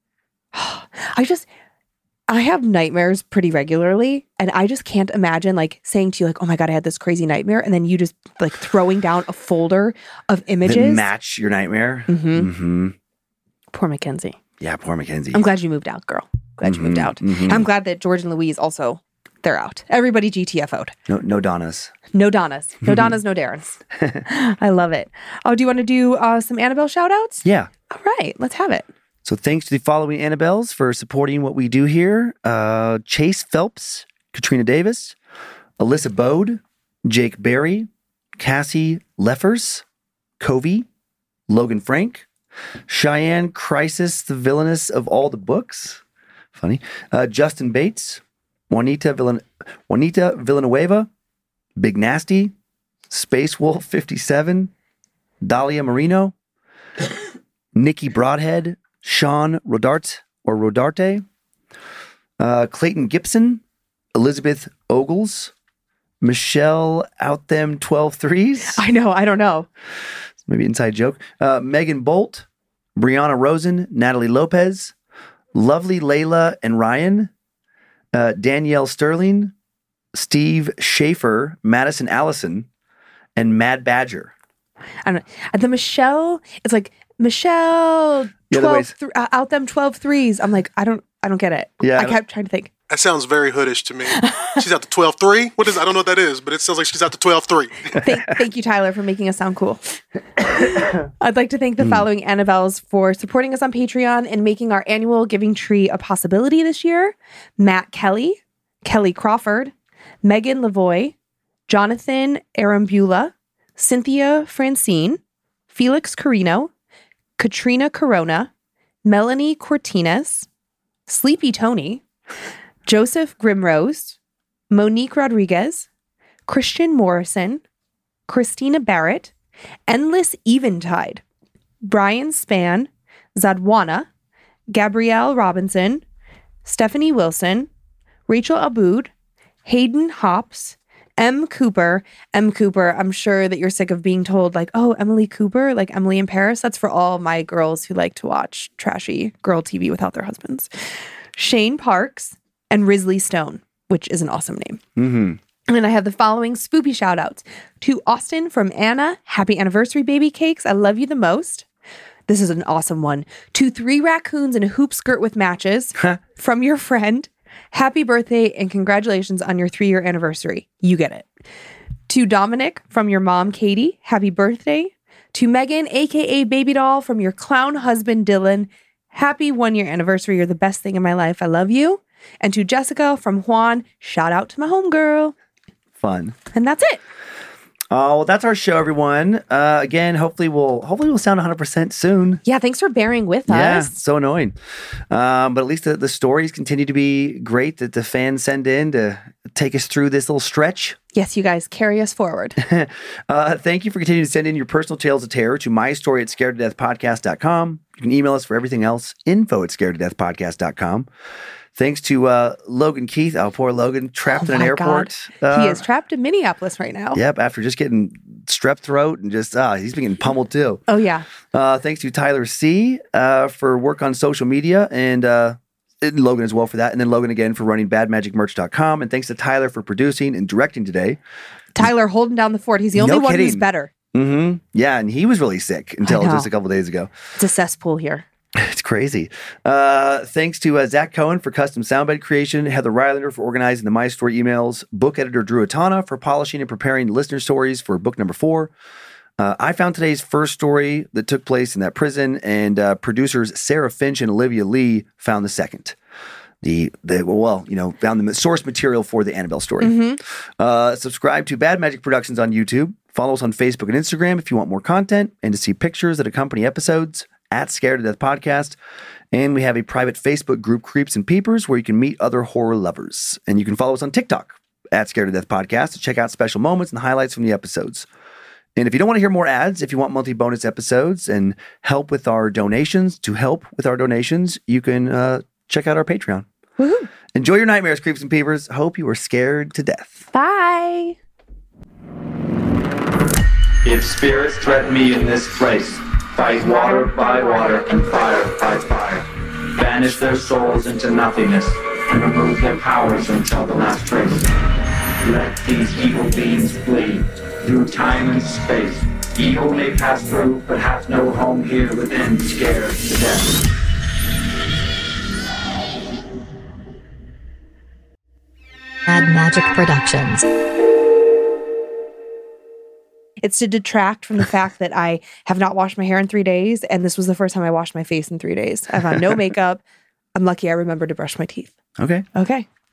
I have nightmares pretty regularly, and I just can't imagine like saying to you like, oh my God, I had this crazy nightmare. And then you just like throwing down a folder of images. That match your nightmare. Mm-hmm. Poor Mackenzie. Yeah, poor Mackenzie. I'm glad you moved out, girl. Glad you moved out. I'm glad that George and Louise also, they're out. Everybody GTFO'd. No Donnas. No Donnas. No Donnas, no Darrens. I love it. Oh, do you want to do some Annabelle shout outs? Yeah. All right, let's have it. So thanks to the following Annabelles for supporting what we do here. Chase Phelps, Katrina Davis, Alyssa Bode, Jake Berry, Cassie Leffers, Covey, Logan Frank, Cheyenne Crisis, the villainess of all the books. Funny. Justin Bates, Juanita Villanueva, Big Nasty, Space Wolf 57, Dahlia Marino, Nikki Broadhead, Sean Rodarte, Clayton Gibson, Elizabeth Ogles, Michelle Out Them 12 Threes. I know, I don't know. Maybe inside joke. Megan Bolt, Brianna Rosen, Natalie Lopez, Lovely Layla and Ryan, Danielle Sterling, Steve Schaefer, Madison Allison, and Mad Badger. I don't know. The Michelle, it's like Michelle 12 threes. I'm like, I don't get it. Yeah, I kept trying to think. That sounds very hoodish to me. She's out to 12-3? What is? I don't know what that is, but it sounds like she's out to 12-3. Thank you, Tyler, for making us sound cool. I'd like to thank the following Annabelles for supporting us on Patreon and making our annual Giving Tree a possibility this year. Matt Kelly, Kelly Crawford, Megan Lavoie, Jonathan Arambula, Cynthia Francine, Felix Carino, Katrina Corona, Melanie Cortines, Sleepy Tony, Joseph Grimrose, Monique Rodriguez, Christian Morrison, Christina Barrett, Endless Eventide, Brian Spann, Zadwana, Gabrielle Robinson, Stephanie Wilson, Rachel Aboud, Hayden Hops, M. Cooper. M. Cooper, I'm sure that you're sick of being told, like, oh, Emily Cooper, like Emily in Paris. That's for all my girls who like to watch trashy girl TV without their husbands. Shane Parks and Risley Stone, which is an awesome name. Mm-hmm. And then I have the following spoopy shout outs to Austin from Anna. Happy anniversary, baby cakes. I love you the most. This is an awesome one. To 3 raccoons in a hoop skirt with matches from your friend. Happy birthday and congratulations on your 3-year anniversary. You get it. To Dominic from your mom, Katie. Happy birthday. To Megan, aka Baby Doll, from your clown husband, Dylan. Happy 1-year anniversary. You're the best thing in my life. I love you. And to Jessica from Juan, shout out to my homegirl. Fun. And that's it. Oh, well, that's our show, everyone. Again, hopefully we'll sound 100% soon. Yeah, thanks for bearing with Yeah, us. it's so annoying. But at least the stories continue to be great that the fans send in to take us through this little stretch. Yes, you guys, carry us forward. Thank you for continuing to send in your personal tales of terror to mystory@scaredtodeathpodcast.com. You can email us for everything else, info@scaredtodeathpodcast.com. Thanks to Logan Keith. Oh, poor Logan, trapped in an airport. He is trapped in Minneapolis right now. Yep, after just getting strep throat and just, he's been getting pummeled too. Oh, yeah. Thanks to Tyler C. For work on social media and Logan as well for that. And then Logan again for running badmagicmerch.com. And thanks to Tyler for producing and directing today. Tyler holding down the fort. He's the only one who's better. Mm-hmm. Yeah, and he was really sick until just a couple days ago. It's a cesspool here. It's crazy. Thanks to Zach Cohen for custom soundbed creation, Heather Rylander for organizing the My Story emails, book editor Drew Atana for polishing and preparing listener stories for book number 4. I found today's first story that took place in that prison, and producers Sarah Finch and Olivia Lee found the second. Found the source material for the Annabelle story. Mm-hmm. Subscribe to Bad Magic Productions on YouTube. Follow us on Facebook and Instagram if you want more content and to see pictures that accompany episodes at Scared to Death Podcast. And we have a private Facebook group, Creeps and Peepers, where you can meet other horror lovers. And you can follow us on TikTok at Scared to Death Podcast to check out special moments and highlights from the episodes. And if you don't want to hear more ads, if you want monthly bonus episodes and help with our donations, you can check out our Patreon. Woohoo. Enjoy your nightmares, Creeps and Peepers. Hope you are scared to death. Bye. If spirits threaten me in this place, fight water by water and fire by fire. Banish their souls into nothingness and remove their powers until the last trace. Let these evil beings flee through time and space. Evil may pass through, but hath no home here within, scared to death. Bad Magic Productions. It's to detract from the fact that I have not washed my hair in 3 days, and this was the first time I washed my face in 3 days. I've had no makeup. I'm lucky I remembered to brush my teeth. Okay. Okay.